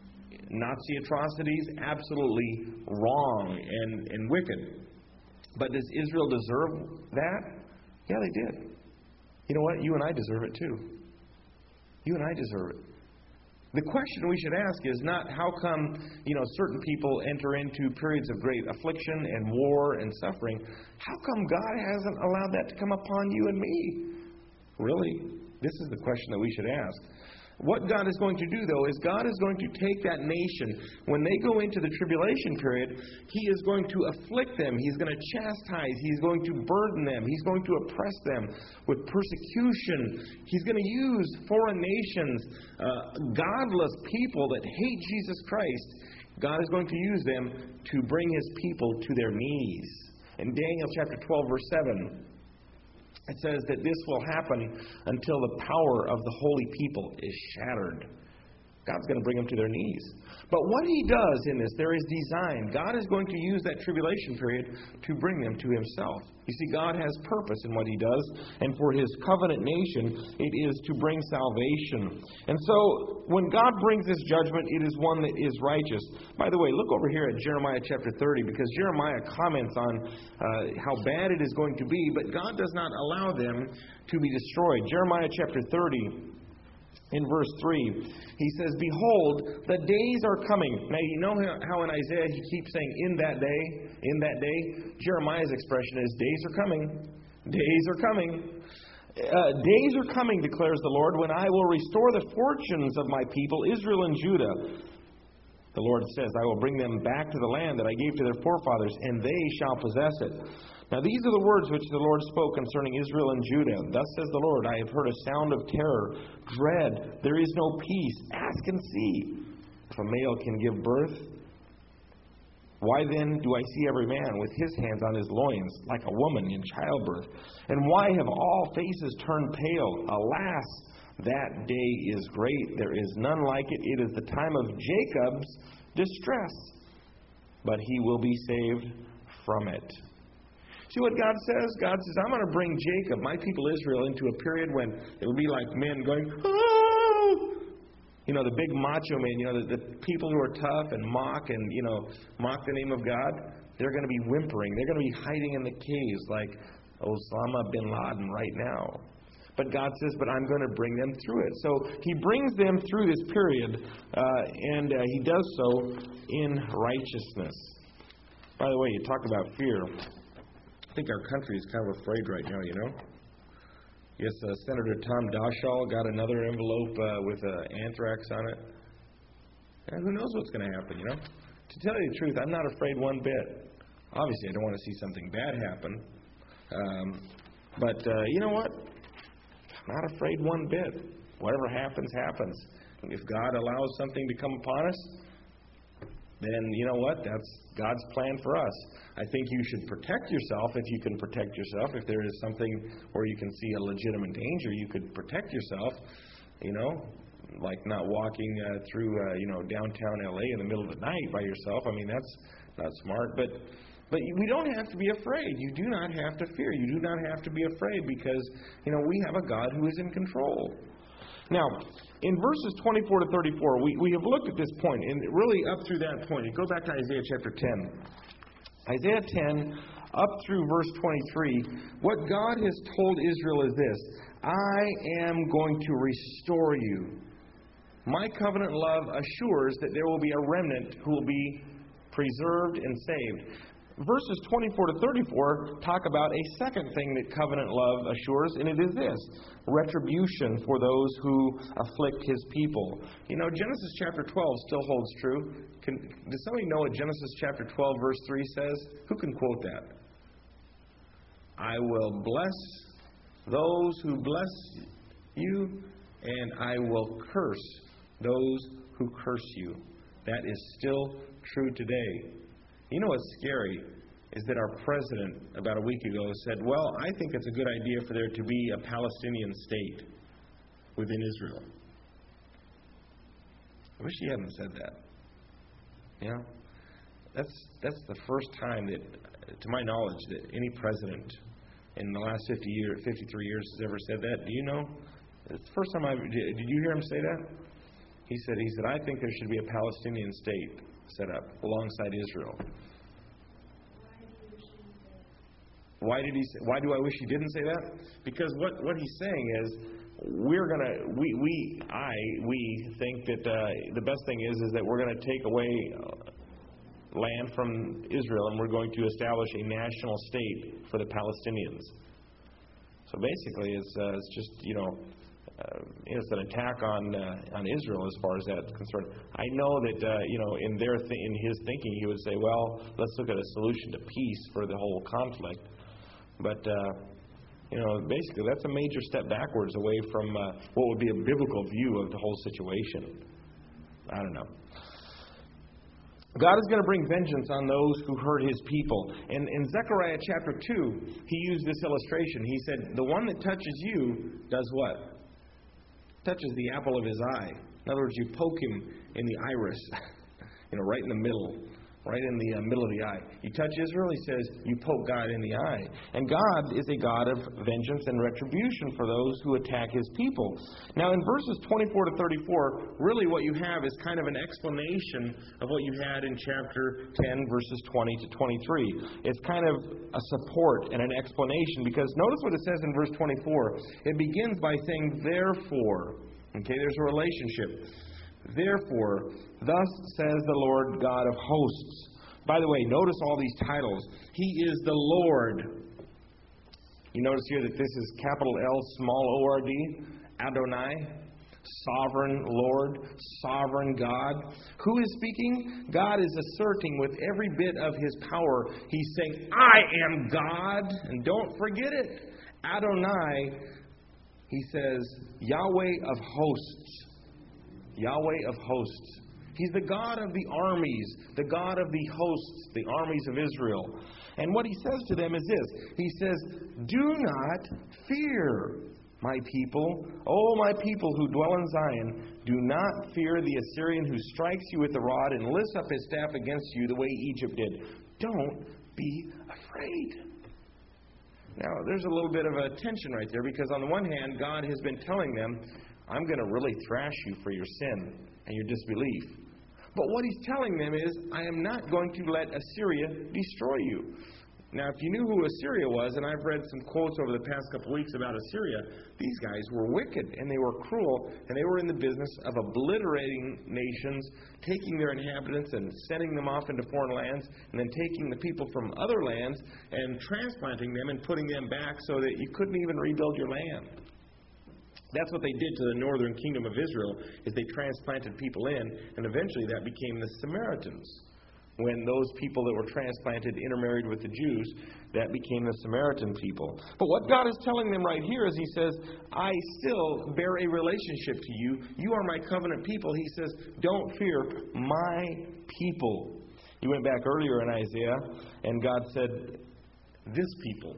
Nazi atrocities? Absolutely wrong and wicked. But does Israel deserve that? Yeah, they did. You know what? You and I deserve it too. You and I deserve it. The question we should ask is not how come, certain people enter into periods of great affliction and war and suffering. How come God hasn't allowed that to come upon you and me? Really? This is the question that we should ask. What God is going to do, though, is God is going to take that nation. When they go into the tribulation period, He is going to afflict them. He's going to chastise. He's going to burden them. He's going to oppress them with persecution. He's going to use foreign nations, godless people that hate Jesus Christ. God is going to use them to bring His people to their knees. In Daniel chapter 12, verse 7, it says that this will happen until the power of the holy people is shattered. God's going to bring them to their knees. But what He does in this, there is design. God is going to use that tribulation period to bring them to Himself. You see, God has purpose in what He does, and for His covenant nation, it is to bring salvation. And so, when God brings this judgment, it is one that is righteous. By the way, look over here at Jeremiah chapter 30, because Jeremiah comments on how bad it is going to be, but God does not allow them to be destroyed. Jeremiah chapter 30, in verse 3, he says, "Behold, the days are coming." Now, you know how in Isaiah he keeps saying, "in that day." Jeremiah's expression is, "Days are coming. Days are coming. Days are coming, declares the Lord, when I will restore the fortunes of my people, Israel and Judah." The Lord says, "I will bring them back to the land that I gave to their forefathers, and they shall possess it." Now these are the words which the Lord spoke concerning Israel and Judah. "Thus says the Lord, I have heard a sound of terror, dread. There is no peace. Ask and see. If a male can give birth, why then do I see every man with his hands on his loins, like a woman in childbirth? And why have all faces turned pale? Alas, that day is great. There is none like it. It is the time of Jacob's distress, but he will be saved from it." See what God says? God says, I'm going to bring Jacob, my people Israel, into a period when it will be like men going, "Oh!" The big macho men, the people who are tough and mock the name of God. They're going to be whimpering. They're going to be hiding in the caves like Osama bin Laden right now. But God says, but I'm going to bring them through it. So He brings them through this period, and He does so in righteousness. By the way, you talk about fear. I think our country is kind of afraid right now, Yes, Senator Tom Daschle got another envelope with anthrax on it. And who knows what's going to happen, To tell you the truth, I'm not afraid one bit. Obviously, I don't want to see something bad happen. But you know what? I'm not afraid one bit. Whatever happens, happens. If God allows something to come upon us, then you know what? That's God's plan for us. I think you should protect yourself if you can protect yourself. If there is something where you can see a legitimate danger, you could protect yourself, like not walking through, downtown LA in the middle of the night by yourself. That's not smart. But we don't have to be afraid. You do not have to fear. You do not have to be afraid because, we have a God who is in control. Now, in verses 24 to 34, we have looked at this point, and really up through that point. Go back to Isaiah chapter 10. Isaiah 10, up through verse 23, what God has told Israel is this: I am going to restore you. My covenant love assures that there will be a remnant who will be preserved and saved. Verses 24 to 34 talk about a second thing that covenant love assures, and it is this: retribution for those who afflict His people. Genesis chapter 12 still holds true. Does somebody know what Genesis chapter 12 verse 3 says? Who can quote that? I will bless those who bless you, and I will curse those who curse you. That is still true today. You know what's scary is that our president about a week ago said, well, I think it's a good idea for there to be a Palestinian state within Israel. I wish he hadn't said that. Yeah? That's the first time that, to my knowledge, that any president in the last 53 years has ever said that. Do you know? It's the first time did you hear him say that? He said, I think there should be a Palestinian state set up alongside Israel. Why do I wish he didn't say that? Because what he's saying is, we think that the best thing is that we're going to take away land from Israel and we're going to establish a national state for the Palestinians. So basically, it's just it's an attack on Israel as far as that's concerned. I know that in his thinking he would say, well, let's look at a solution to peace for the whole conflict. But basically that's a major step backwards away from what would be a biblical view of the whole situation. I don't know. God is going to bring vengeance on those who hurt His people. And in Zechariah chapter 2, He used this illustration. He said, the one that touches you does what? Touches the apple of his eye. In other words, you poke him in the iris, right in the middle. Right in the middle of the eye. You touch Israel, he says, you poke God in the eye. And God is a God of vengeance and retribution for those who attack His people. Now in verses 24 to 34, really what you have is kind of an explanation of what you had in chapter 10, verses 20 to 23. It's kind of a support and an explanation, because notice what it says in verse 24. It begins by saying, therefore. Okay, there's a relationship. Therefore, thus says the Lord God of hosts. By the way, notice all these titles. He is the Lord. You notice here that this is capital L, small O-R-D, Adonai, sovereign Lord, sovereign God. Who is speaking? God is asserting with every bit of His power. He's saying, I am God. And don't forget it. Adonai, He says, Yahweh of hosts. Yahweh of hosts. He's the God of the armies, the God of the hosts, the armies of Israel. And what He says to them is this. He says, do not fear, my people. O my people who dwell in Zion, do not fear the Assyrian who strikes you with the rod and lifts up his staff against you the way Egypt did. Don't be afraid. Now, there's a little bit of a tension right there, because on the one hand, God has been telling them, I'm going to really thrash you for your sin and your disbelief. But what He's telling them is, I am not going to let Assyria destroy you. Now, if you knew who Assyria was, and I've read some quotes over the past couple of weeks about Assyria, these guys were wicked, and they were cruel, and they were in the business of obliterating nations, taking their inhabitants and sending them off into foreign lands, and then taking the people from other lands and transplanting them and putting them back so that you couldn't even rebuild your land. That's what they did to the northern kingdom of Israel, is they transplanted people in, and eventually that became the Samaritans. When those people that were transplanted intermarried with the Jews, that became the Samaritan people. But what God is telling them right here is He says, I still bear a relationship to you. You are my covenant people. He says, don't fear my people. You went back earlier in Isaiah, and God said, this people.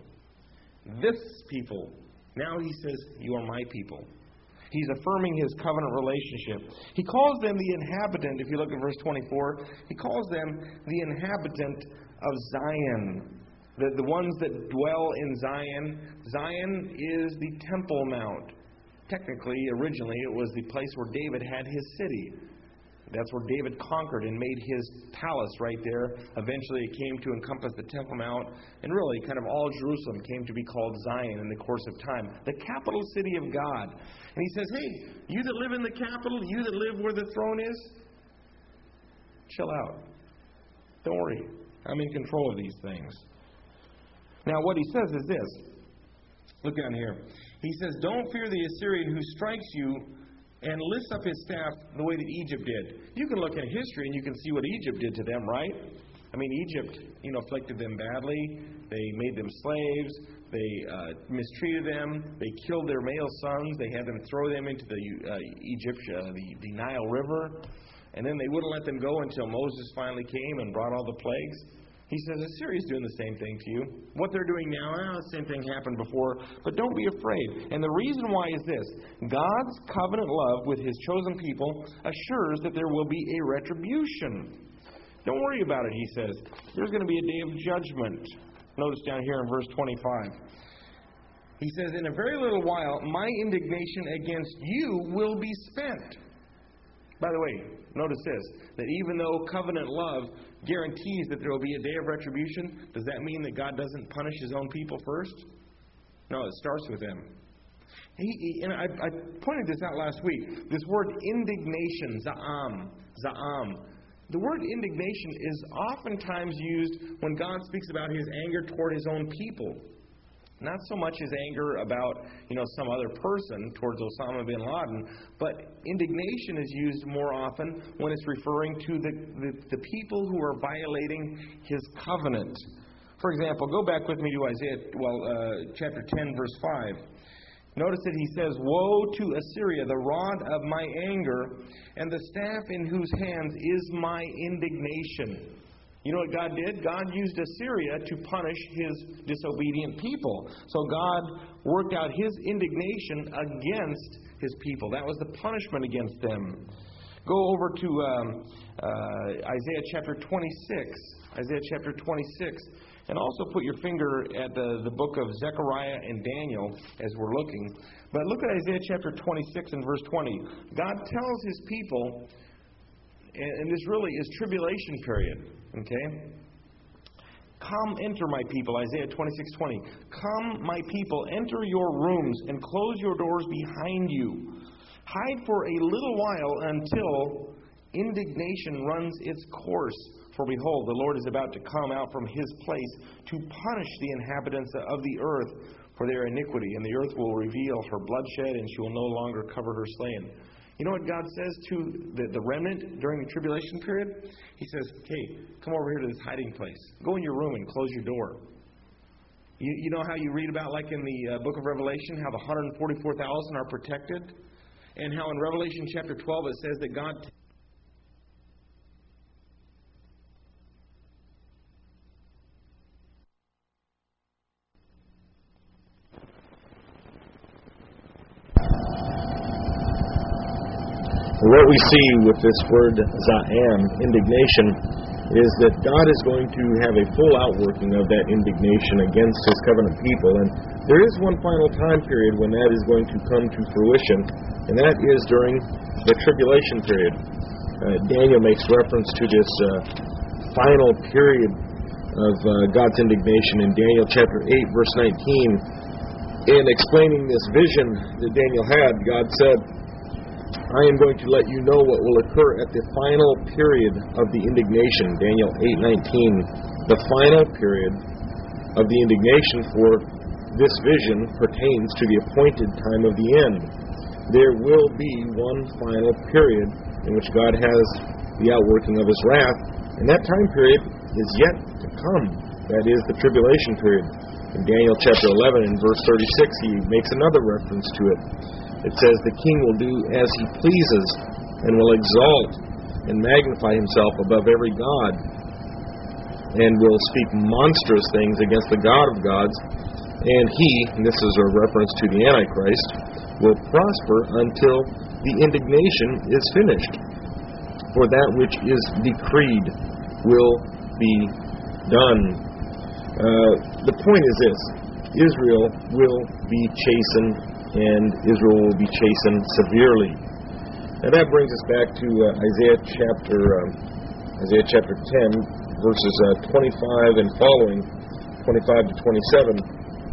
Now He says, you are my people. He's affirming His covenant relationship. He calls them the inhabitant. If you look at verse 24, He calls them the inhabitant of Zion. The ones that dwell in Zion. Zion is the Temple Mount. Technically, originally, it was the place where David had his city. That's where David conquered and made his palace right there. Eventually it came to encompass the Temple Mount. And really, kind of all Jerusalem came to be called Zion in the course of time. The capital city of God. And He says, hey, you that live in the capital, you that live where the throne is, chill out. Don't worry. I'm in control of these things. Now what He says is this. Look down here. He says, don't fear the Assyrian who strikes you and lifts up his staff the way that Egypt did. You can look at history and you can see what Egypt did to them, right? I mean, Egypt, afflicted them badly. They made them slaves. They mistreated them. They killed their male sons. They had them throw them into the the Nile River. And then they wouldn't let them go until Moses finally came and brought all the plagues. He says, Assyria's doing the same thing to you. What they're doing now, the same thing happened before. But don't be afraid. And the reason why is this. God's covenant love with His chosen people assures that there will be a retribution. Don't worry about it, He says. There's going to be a day of judgment. Notice down here in verse 25. He says, in a very little while, my indignation against you will be spent. By the way, notice this, that even though covenant love guarantees that there will be a day of retribution, does that mean that God doesn't punish His own people first? No, it starts with them. And I pointed this out last week. This word indignation, za'am. The word indignation is oftentimes used when God speaks about His anger toward His own people. Not so much His anger about, some other person towards Osama bin Laden, but indignation is used more often when it's referring to the people who are violating His covenant. For example, go back with me to Isaiah, chapter 10, verse 5. Notice that He says, woe to Assyria, the rod of my anger, and the staff in whose hands is my indignation. You know what God did? God used Assyria to punish His disobedient people. So God worked out His indignation against His people. That was the punishment against them. Go over to Isaiah chapter 26. Isaiah chapter 26. And also put your finger at the book of Zechariah and Daniel as we're looking. But look at Isaiah chapter 26 and verse 20. God tells His people, and this really is tribulation period. Okay? Come, enter my people, Isaiah 26:20. Come, my people, enter your rooms and close your doors behind you. Hide for a little while until indignation runs its course. For behold, the Lord is about to come out from His place to punish the inhabitants of the earth for their iniquity. And the earth will reveal her bloodshed, and she will no longer cover her slain. You know what God says to the remnant during the tribulation period? He says, hey, come over here to this hiding place. Go in your room and close your door. You know how you read about, like in the book of Revelation, how the 144,000 are protected? And how in Revelation chapter 12 it says that God... What we see with this word za'am, indignation, is that God is going to have a full outworking of that indignation against His covenant people. And there is one final time period when that is going to come to fruition, and that is during the tribulation period. Daniel makes reference to this final period of God's indignation in Daniel chapter 8, verse 19. In explaining this vision that Daniel had, God said, I am going to let you know what will occur at the final period of the indignation. Daniel 8:19. The final period of the indignation for this vision pertains to the appointed time of the end. There will be one final period in which God has the outworking of His wrath, and that time period is yet to come. That is the tribulation period. In Daniel chapter 11 and verse 36, he makes another reference to it. It says, the king will do as he pleases and will exalt and magnify himself above every god and will speak monstrous things against the God of gods. And he, and this is a reference to the Antichrist, will prosper until the indignation is finished. For that which is decreed will be done. The point is this. Israel will be chastened, and Israel will be chastened severely. And that brings us back to Isaiah chapter 10, verses 25 and following, 25 to 27.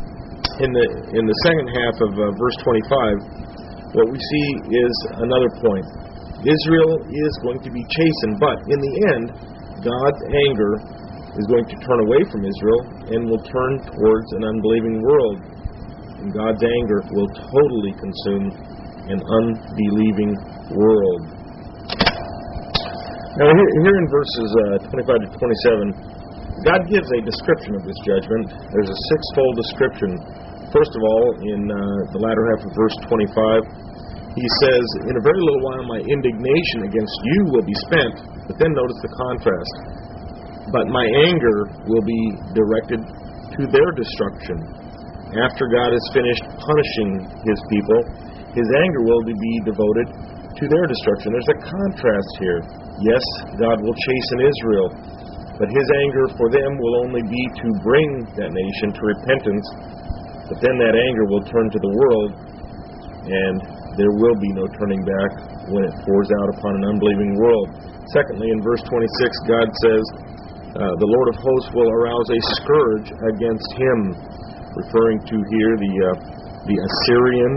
In the second half of verse 25, what we see is another point. Israel is going to be chastened, but in the end, God's anger is going to turn away from Israel and will turn towards an unbelieving world. And God's anger will totally consume an unbelieving world. Now, here in verses 25 to 27, God gives a description of this judgment. There's a sixfold description. First of all, in the latter half of verse 25, he says, "In a very little while my indignation against you will be spent." But then notice the contrast. "But my anger will be directed to their destruction." After God has finished punishing His people, His anger will be devoted to their destruction. There's a contrast here. Yes, God will chasten Israel, but His anger for them will only be to bring that nation to repentance. But then that anger will turn to the world, and there will be no turning back when it pours out upon an unbelieving world. Secondly, in verse 26, God says, "The Lord of hosts will arouse a scourge against him," referring to here the Assyrian,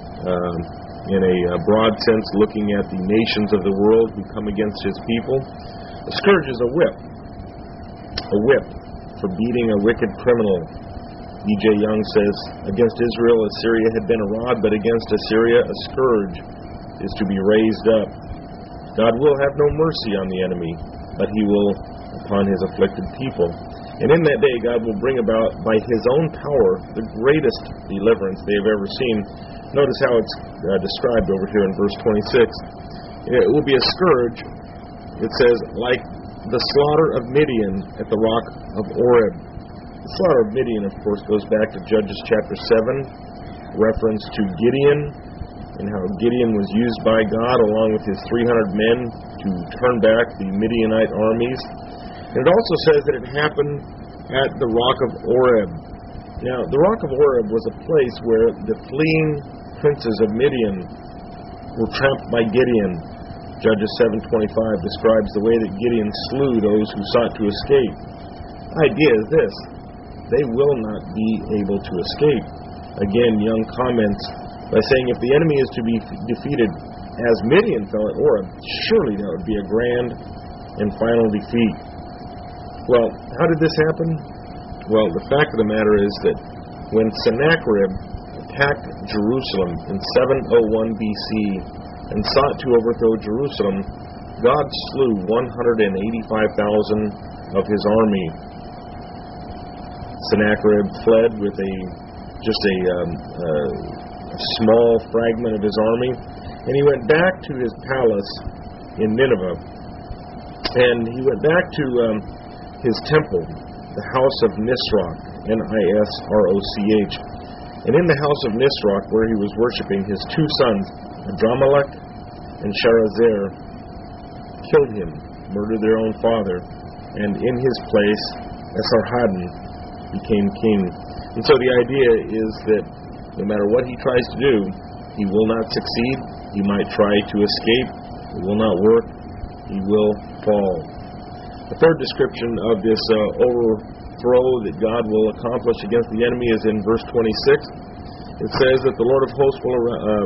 in a broad sense, looking at the nations of the world who come against His people. A scourge is a whip for beating a wicked criminal. E.J. Young says, "Against Israel, Assyria had been a rod, but against Assyria, a scourge is to be raised up." God will have no mercy on the enemy, but He will upon His afflicted people. And in that day, God will bring about, by His own power, the greatest deliverance they have ever seen. Notice how it's described over here in verse 26. It will be a scourge, it says, like the slaughter of Midian at the rock of Oreb. The slaughter of Midian, of course, goes back to Judges chapter 7, reference to Gideon, and how Gideon was used by God along with his 300 men to turn back the Midianite armies. And it also says that it happened at the rock of Oreb. Now, the rock of Oreb was a place where the fleeing princes of Midian were trapped by Gideon. Judges 7:25 describes the way that Gideon slew those who sought to escape. The idea is this: they will not be able to escape. Again, Young comments by saying, if the enemy is to be defeated as Midian fell at Oreb, surely that would be a grand and final defeat. Well, how did this happen? Well, the fact of the matter is that when Sennacherib attacked Jerusalem in 701 BC and sought to overthrow Jerusalem, God slew 185,000 of his army. Sennacherib fled with a small fragment of his army, and he went back to his palace in Nineveh. And he went back to his temple, the house of Nisroch, Nisroch. And in the house of Nisroch, where he was worshiping, his two sons, Adramelech and Sharezer, killed him, murdered their own father, and in his place, Esarhaddon became king. And so the idea is that no matter what he tries to do, he will not succeed. He might try to escape. It will not work. He will fall. The third description of this overthrow that God will accomplish against the enemy is in verse 26. It says that the Lord of hosts will,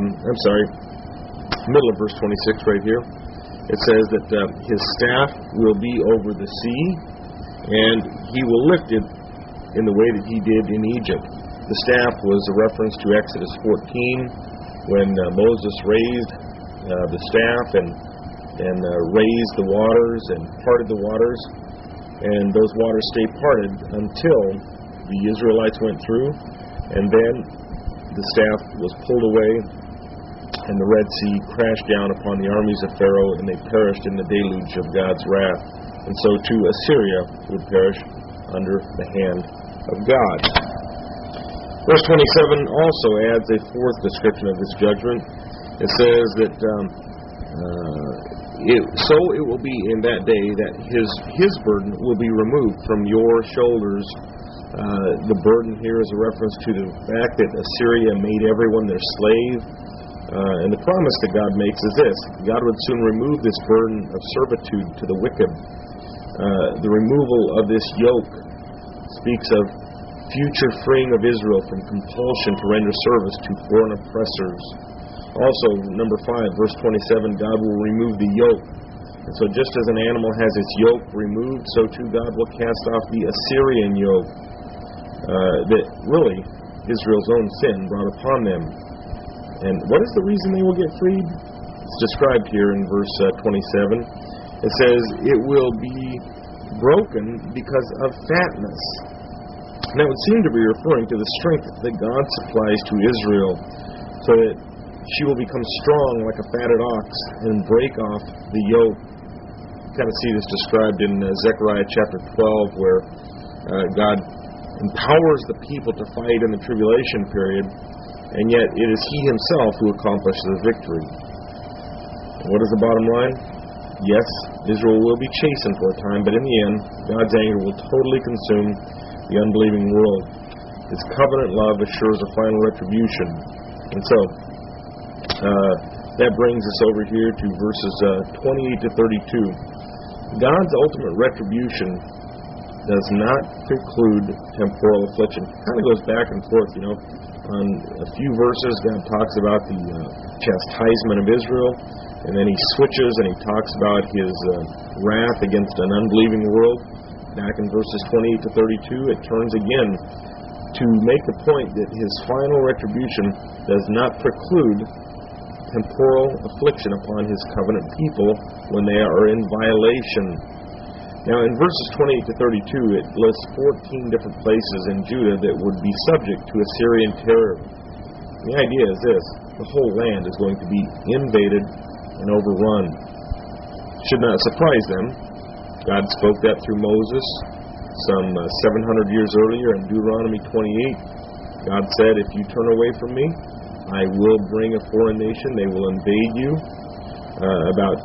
middle of verse 26 right here. It says that his staff will be over the sea, and he will lift it in the way that he did in Egypt. The staff was a reference to Exodus 14, when Moses raised the staff and raised the waters and parted the waters, and those waters stayed parted until the Israelites went through, and then the staff was pulled away, and the Red Sea crashed down upon the armies of Pharaoh, and they perished in the deluge of God's wrath. And so too Assyria would perish under the hand of God. Verse 27 also adds a fourth description of this judgment. It says that it will be in that day that his burden will be removed from your shoulders. The burden here is a reference to the fact that Assyria made everyone their slave. And the promise that God makes is this: God would soon remove this burden of servitude to the wicked. The removal of this yoke speaks of future freeing of Israel from compulsion to render service to foreign oppressors. Also, number 5, verse 27, God will remove the yoke. And so just as an animal has its yoke removed, so too God will cast off the Assyrian yoke that really Israel's own sin brought upon them. And what is the reason they will get freed? It's described here in verse 27. It says it will be broken because of fatness. Now, it would seem to be referring to the strength that God supplies to Israel so that she will become strong like a fatted ox and break off the yoke. You kind of see this described in Zechariah chapter 12, where God empowers the people to fight in the tribulation period, and yet it is He Himself who accomplishes the victory. And what is the bottom line? Yes, Israel will be chastened for a time, but in the end, God's anger will totally consume the unbelieving world. His covenant love assures a final retribution. And so, that brings us over here to verses 28 to 32. God's ultimate retribution does not preclude temporal affliction. It kind of goes back and forth, On a few verses, God talks about the chastisement of Israel, and then He switches and He talks about His wrath against an unbelieving world. Back in verses 28 to 32, it turns again to make the point that His final retribution does not preclude temporal affliction upon His covenant people when they are in violation. Now, in verses 28 to 32, it lists 14 different places in Judah that would be subject to Assyrian terror. The idea is this: the whole land is going to be invaded and overrun. Should not surprise them. God spoke that through Moses some 700 years earlier in Deuteronomy 28. God said, if you turn away from me, I will bring a foreign nation. They will invade you. About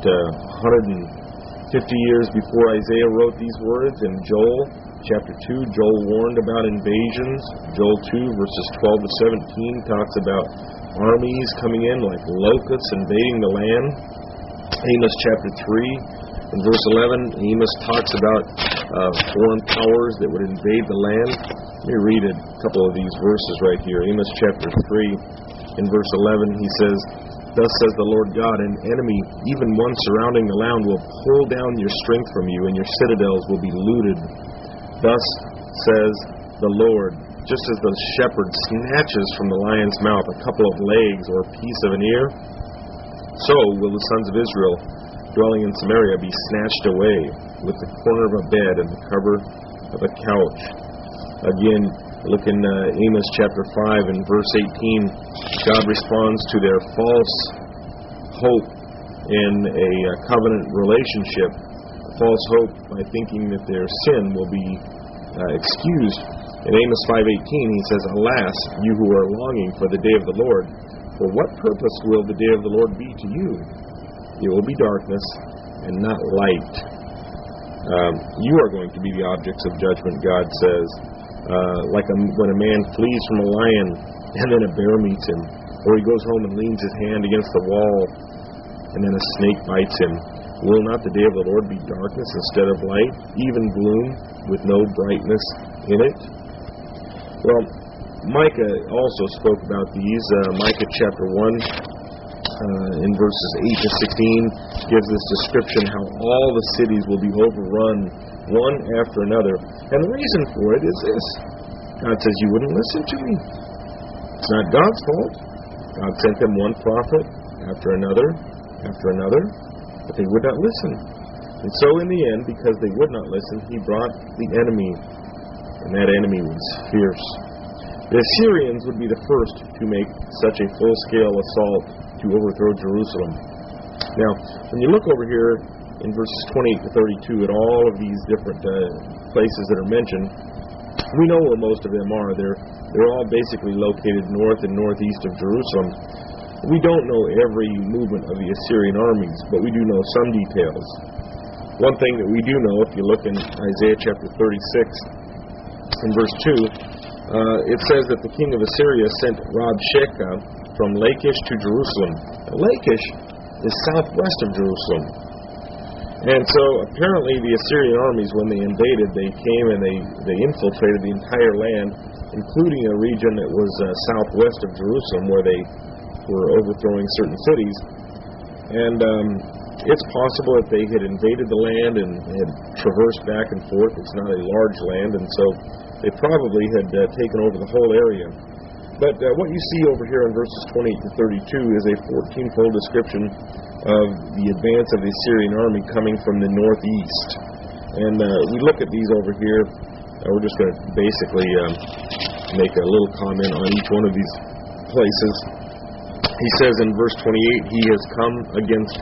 150 years before Isaiah wrote these words, in Joel chapter 2, Joel warned about invasions. Joel 2, verses 12 to 17, talks about armies coming in like locusts invading the land. Amos chapter 3, in verse 11, Amos talks about foreign powers that would invade the land. Let me read a couple of these verses right here. Amos chapter 3, in verse 11, he says, Thus says the Lord God, an enemy, even one surrounding the land, will pull down your strength from you, and your citadels will be looted. Thus says the Lord, just as the shepherd snatches from the lion's mouth a couple of legs or a piece of an ear, so will the sons of Israel dwelling in Samaria be snatched away with the corner of a bed and the cover of a couch. Again, look in Amos chapter 5 and verse 18. God responds to their false hope in a covenant relationship, a false hope by thinking that their sin will be excused. In Amos 5:18, he says, Alas, you who are longing for the day of the Lord, for what purpose will the day of the Lord be to you? It will be darkness and not light. You are going to be the objects of judgment, God says. When a man flees from a lion and then a bear meets him, or he goes home and leans his hand against the wall and then a snake bites him. Will not the day of the Lord be darkness instead of light, even gloom with no brightness in it? Well, Micah also spoke about these. Micah chapter 1, in verses 8 to 16, gives this description how all the cities will be overrun one after another. And the reason for it is this. God says, you wouldn't listen to me. It's not God's fault. God sent them one prophet after another, but they would not listen. And so in the end, because they would not listen, He brought the enemy, and that enemy was fierce. The Assyrians would be the first to make such a full-scale assault to overthrow Jerusalem. Now, when you look over here in verses 28 to 32 at all of these different places that are mentioned, we know where most of them are. They're all basically located north and northeast of Jerusalem. We don't know every movement of the Assyrian armies, but we do know some details. One thing that we do know, if you look in Isaiah chapter 36, in verse 2, it says that the king of Assyria sent Rabshakeh from Lachish to Jerusalem. Now, Lachish is southwest of Jerusalem. And so apparently the Assyrian armies, when they invaded, they came and they infiltrated the entire land, including a region that was southwest of Jerusalem where they were overthrowing certain cities. And it's possible that they had invaded the land and had traversed back and forth. It's not a large land, and so they probably had taken over the whole area. But what you see over here in verses 28 to 32 is a 14-fold description of the advance of the Assyrian army coming from the northeast. And we look at these over here. We're just going to basically make a little comment on each one of these places. He says in verse 28, he has come against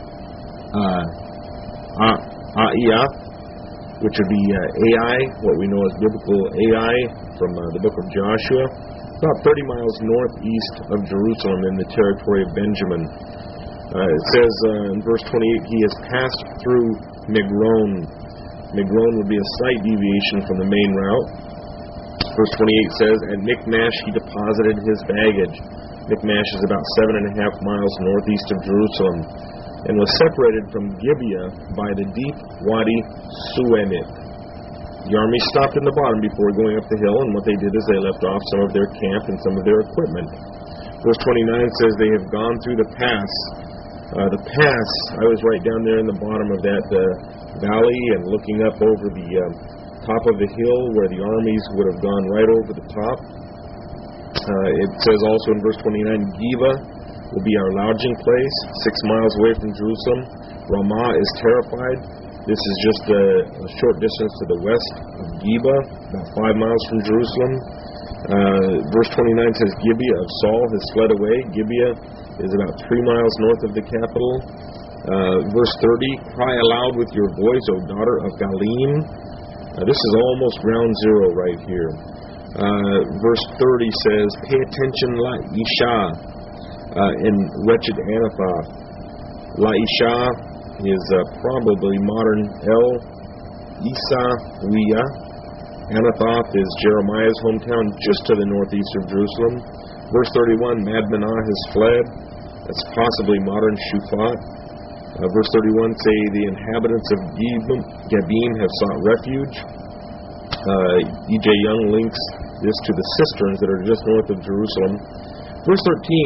Aiah, which would be Ai, what we know as biblical Ai from the book of Joshua, about 30 miles northeast of Jerusalem in the territory of Benjamin. It says in verse 28, he has passed through Migron. Migron would be a slight deviation from the main route. Verse 28 says, at Michmash he deposited his baggage. Michmash is about 7.5 miles northeast of Jerusalem, and was separated from Gibeah by the deep Wadi Suemit. The army stopped in the bottom before going up the hill, and what they did is they left off some of their camp and some of their equipment. Verse 29 says they have gone through the pass. The pass, I was right down there in the bottom of that valley and looking up over the top of the hill where the armies would have gone right over the top. It says also in verse 29, Geba will be our lodging place, 6 miles away from Jerusalem. Ramah is terrified. This is just a short distance to the west of Geba, about 5 miles from Jerusalem. Verse 29 says, Gibeah of Saul has fled away. Gibeah is about 3 miles north of the capital. Verse 30, cry aloud with your voice, O daughter of Galim. This is almost ground zero right here. Verse 30 says, pay attention, Laisha, in wretched Anathoth. Laisha is probably modern El Isawiah. Anathoth is Jeremiah's hometown just to the northeast of Jerusalem. Verse 31, Madmenah has fled. That's possibly modern Shufat. Verse 31 say the inhabitants of Gebim have sought refuge. E.J. Young links this to the cisterns that are just north of Jerusalem. Verse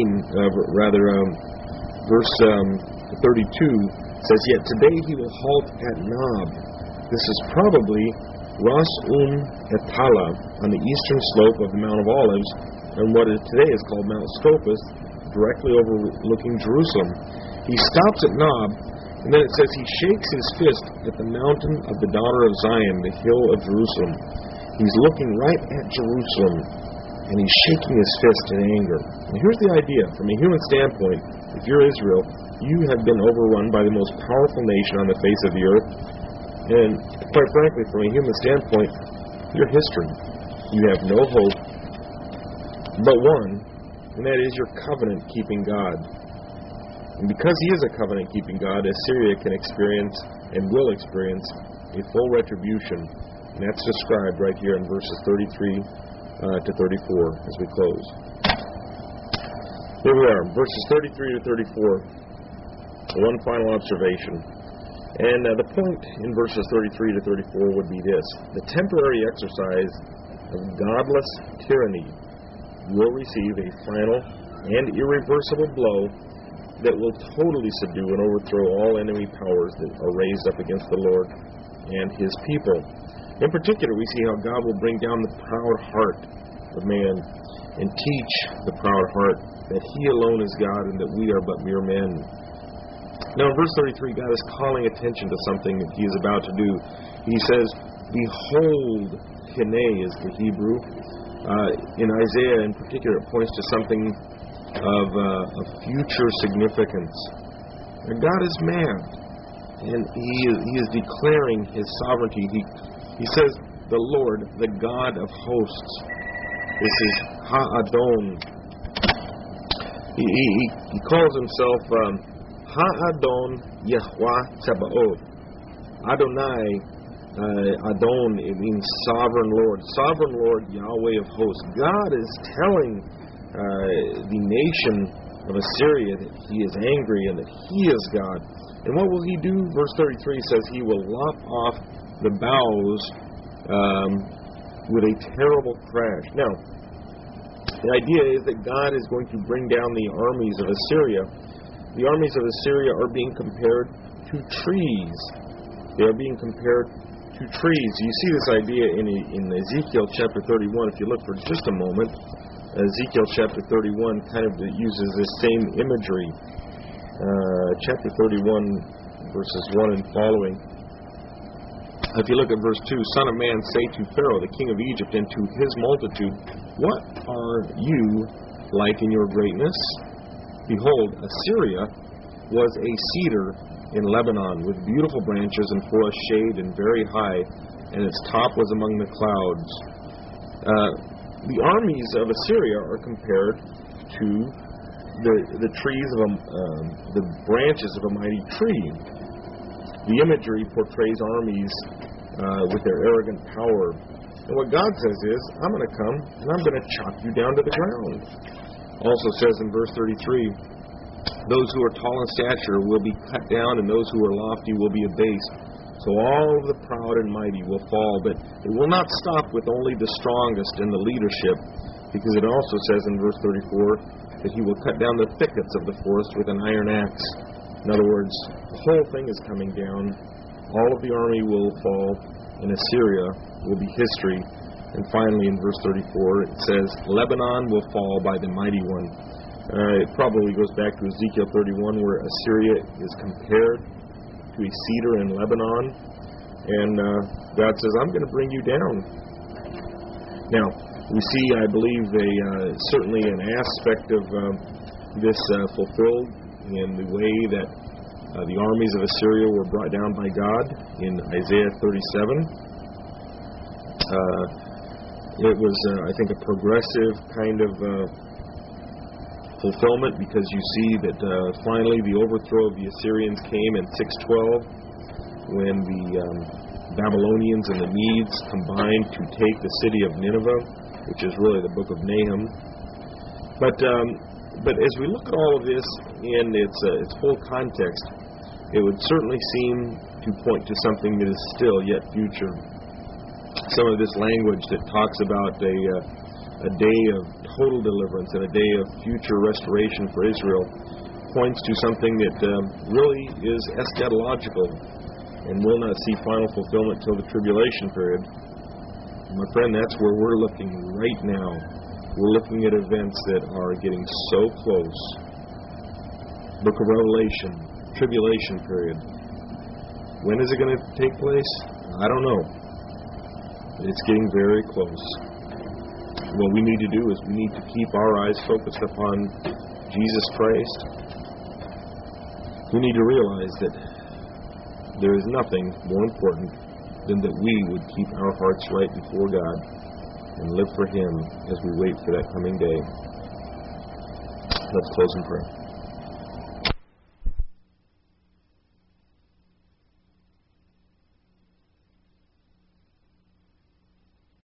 32 says, yet today he will halt at Nob. This is probably Ras Etala on the eastern slope of the Mount of Olives, and what today is called Mount Scopus, directly overlooking Jerusalem. He stops at Nob, and then it says he shakes his fist at the mountain of the daughter of Zion, the hill of Jerusalem. He's looking right at Jerusalem, and he's shaking his fist in anger. And here's the idea. From a human standpoint, if you're Israel, you have been overrun by the most powerful nation on the face of the earth. And quite frankly, from a human standpoint, you're history. You have no hope but one, and that is your covenant-keeping God. And because he is a covenant-keeping God, Assyria can experience and will experience a full retribution. And that's described right here in verses 33 to 34 as we close. Here we are, verses 33 to 34. One final observation. And the point in verses 33 to 34 would be this. The temporary exercise of godless tyranny will receive a final and irreversible blow that will totally subdue and overthrow all enemy powers that are raised up against the Lord and his people. In particular, we see how God will bring down the proud heart of man and teach the proud heart that he alone is God and that we are but mere men. Now in verse 33, God is calling attention to something that he is about to do. He says, behold, Hine is the Hebrew. In Isaiah in particular, it points to something of future significance. And God is mad, and he is declaring his sovereignty. He says, the Lord, the God of hosts. This is Ha-Adon. He calls himself Ha-Adon Yahweh Tzebaoth. Adonai, Adon, it means sovereign Lord. Sovereign Lord, Yahweh of hosts. God is telling the nation of Assyria that he is angry and that he is God. And what will he do? Verse 33 says he will lop off the boughs with a terrible crash. Now, the idea is that God is going to bring down the armies of Assyria. The armies of Assyria are being compared to trees. They are being compared to trees. You see this idea in Ezekiel chapter 31. If you look for just a moment, Ezekiel chapter 31 kind of uses this same imagery. Chapter 31, verses 1 and following. If you look at verse 2, Son of man, say to Pharaoh, the king of Egypt, and to his multitude, what are you like in your greatness? Behold, Assyria was a cedar in Lebanon, with beautiful branches and full of shade and very high, and its top was among the clouds. The armies of Assyria are compared to the trees of the branches of a mighty tree. The imagery portrays armies with their arrogant power. And what God says is, I'm going to come and I'm going to chop you down to the ground. Also says in verse 33, those who are tall in stature will be cut down, and those who are lofty will be abased. So all of the proud and mighty will fall, but it will not stop with only the strongest in the leadership, because it also says in verse 34 that he will cut down the thickets of the forest with an iron axe. In other words, the whole thing is coming down. All of the army will fall, and Assyria will be history. And finally, in verse 34, it says, Lebanon will fall by the mighty one. It probably goes back to Ezekiel 31, where Assyria is compared to a cedar in Lebanon. And God says, I'm going to bring you down. Now, we see, I believe, certainly an aspect of this fulfilled in the way that the armies of Assyria were brought down by God in Isaiah 37. It was, I think, a progressive kind of fulfillment, because you see that finally the overthrow of the Assyrians came in 612, when the Babylonians and the Medes combined to take the city of Nineveh, which is really the book of Nahum. But as we look at all of this in its full context, it would certainly seem to point to something that is still yet future. Some of this language that talks about a day of total deliverance and a day of future restoration for Israel points to something that really is eschatological and will not see final fulfillment till the tribulation period. My friend, that's where we're looking right now. We're looking at events that are getting so close. Book of Revelation, tribulation period. When is it going to take place? I don't know. It's getting very close. What we need to do is we need to keep our eyes focused upon Jesus Christ. We need to realize that there is nothing more important than that we would keep our hearts right before God and live for Him as we wait for that coming day. Let's close in prayer.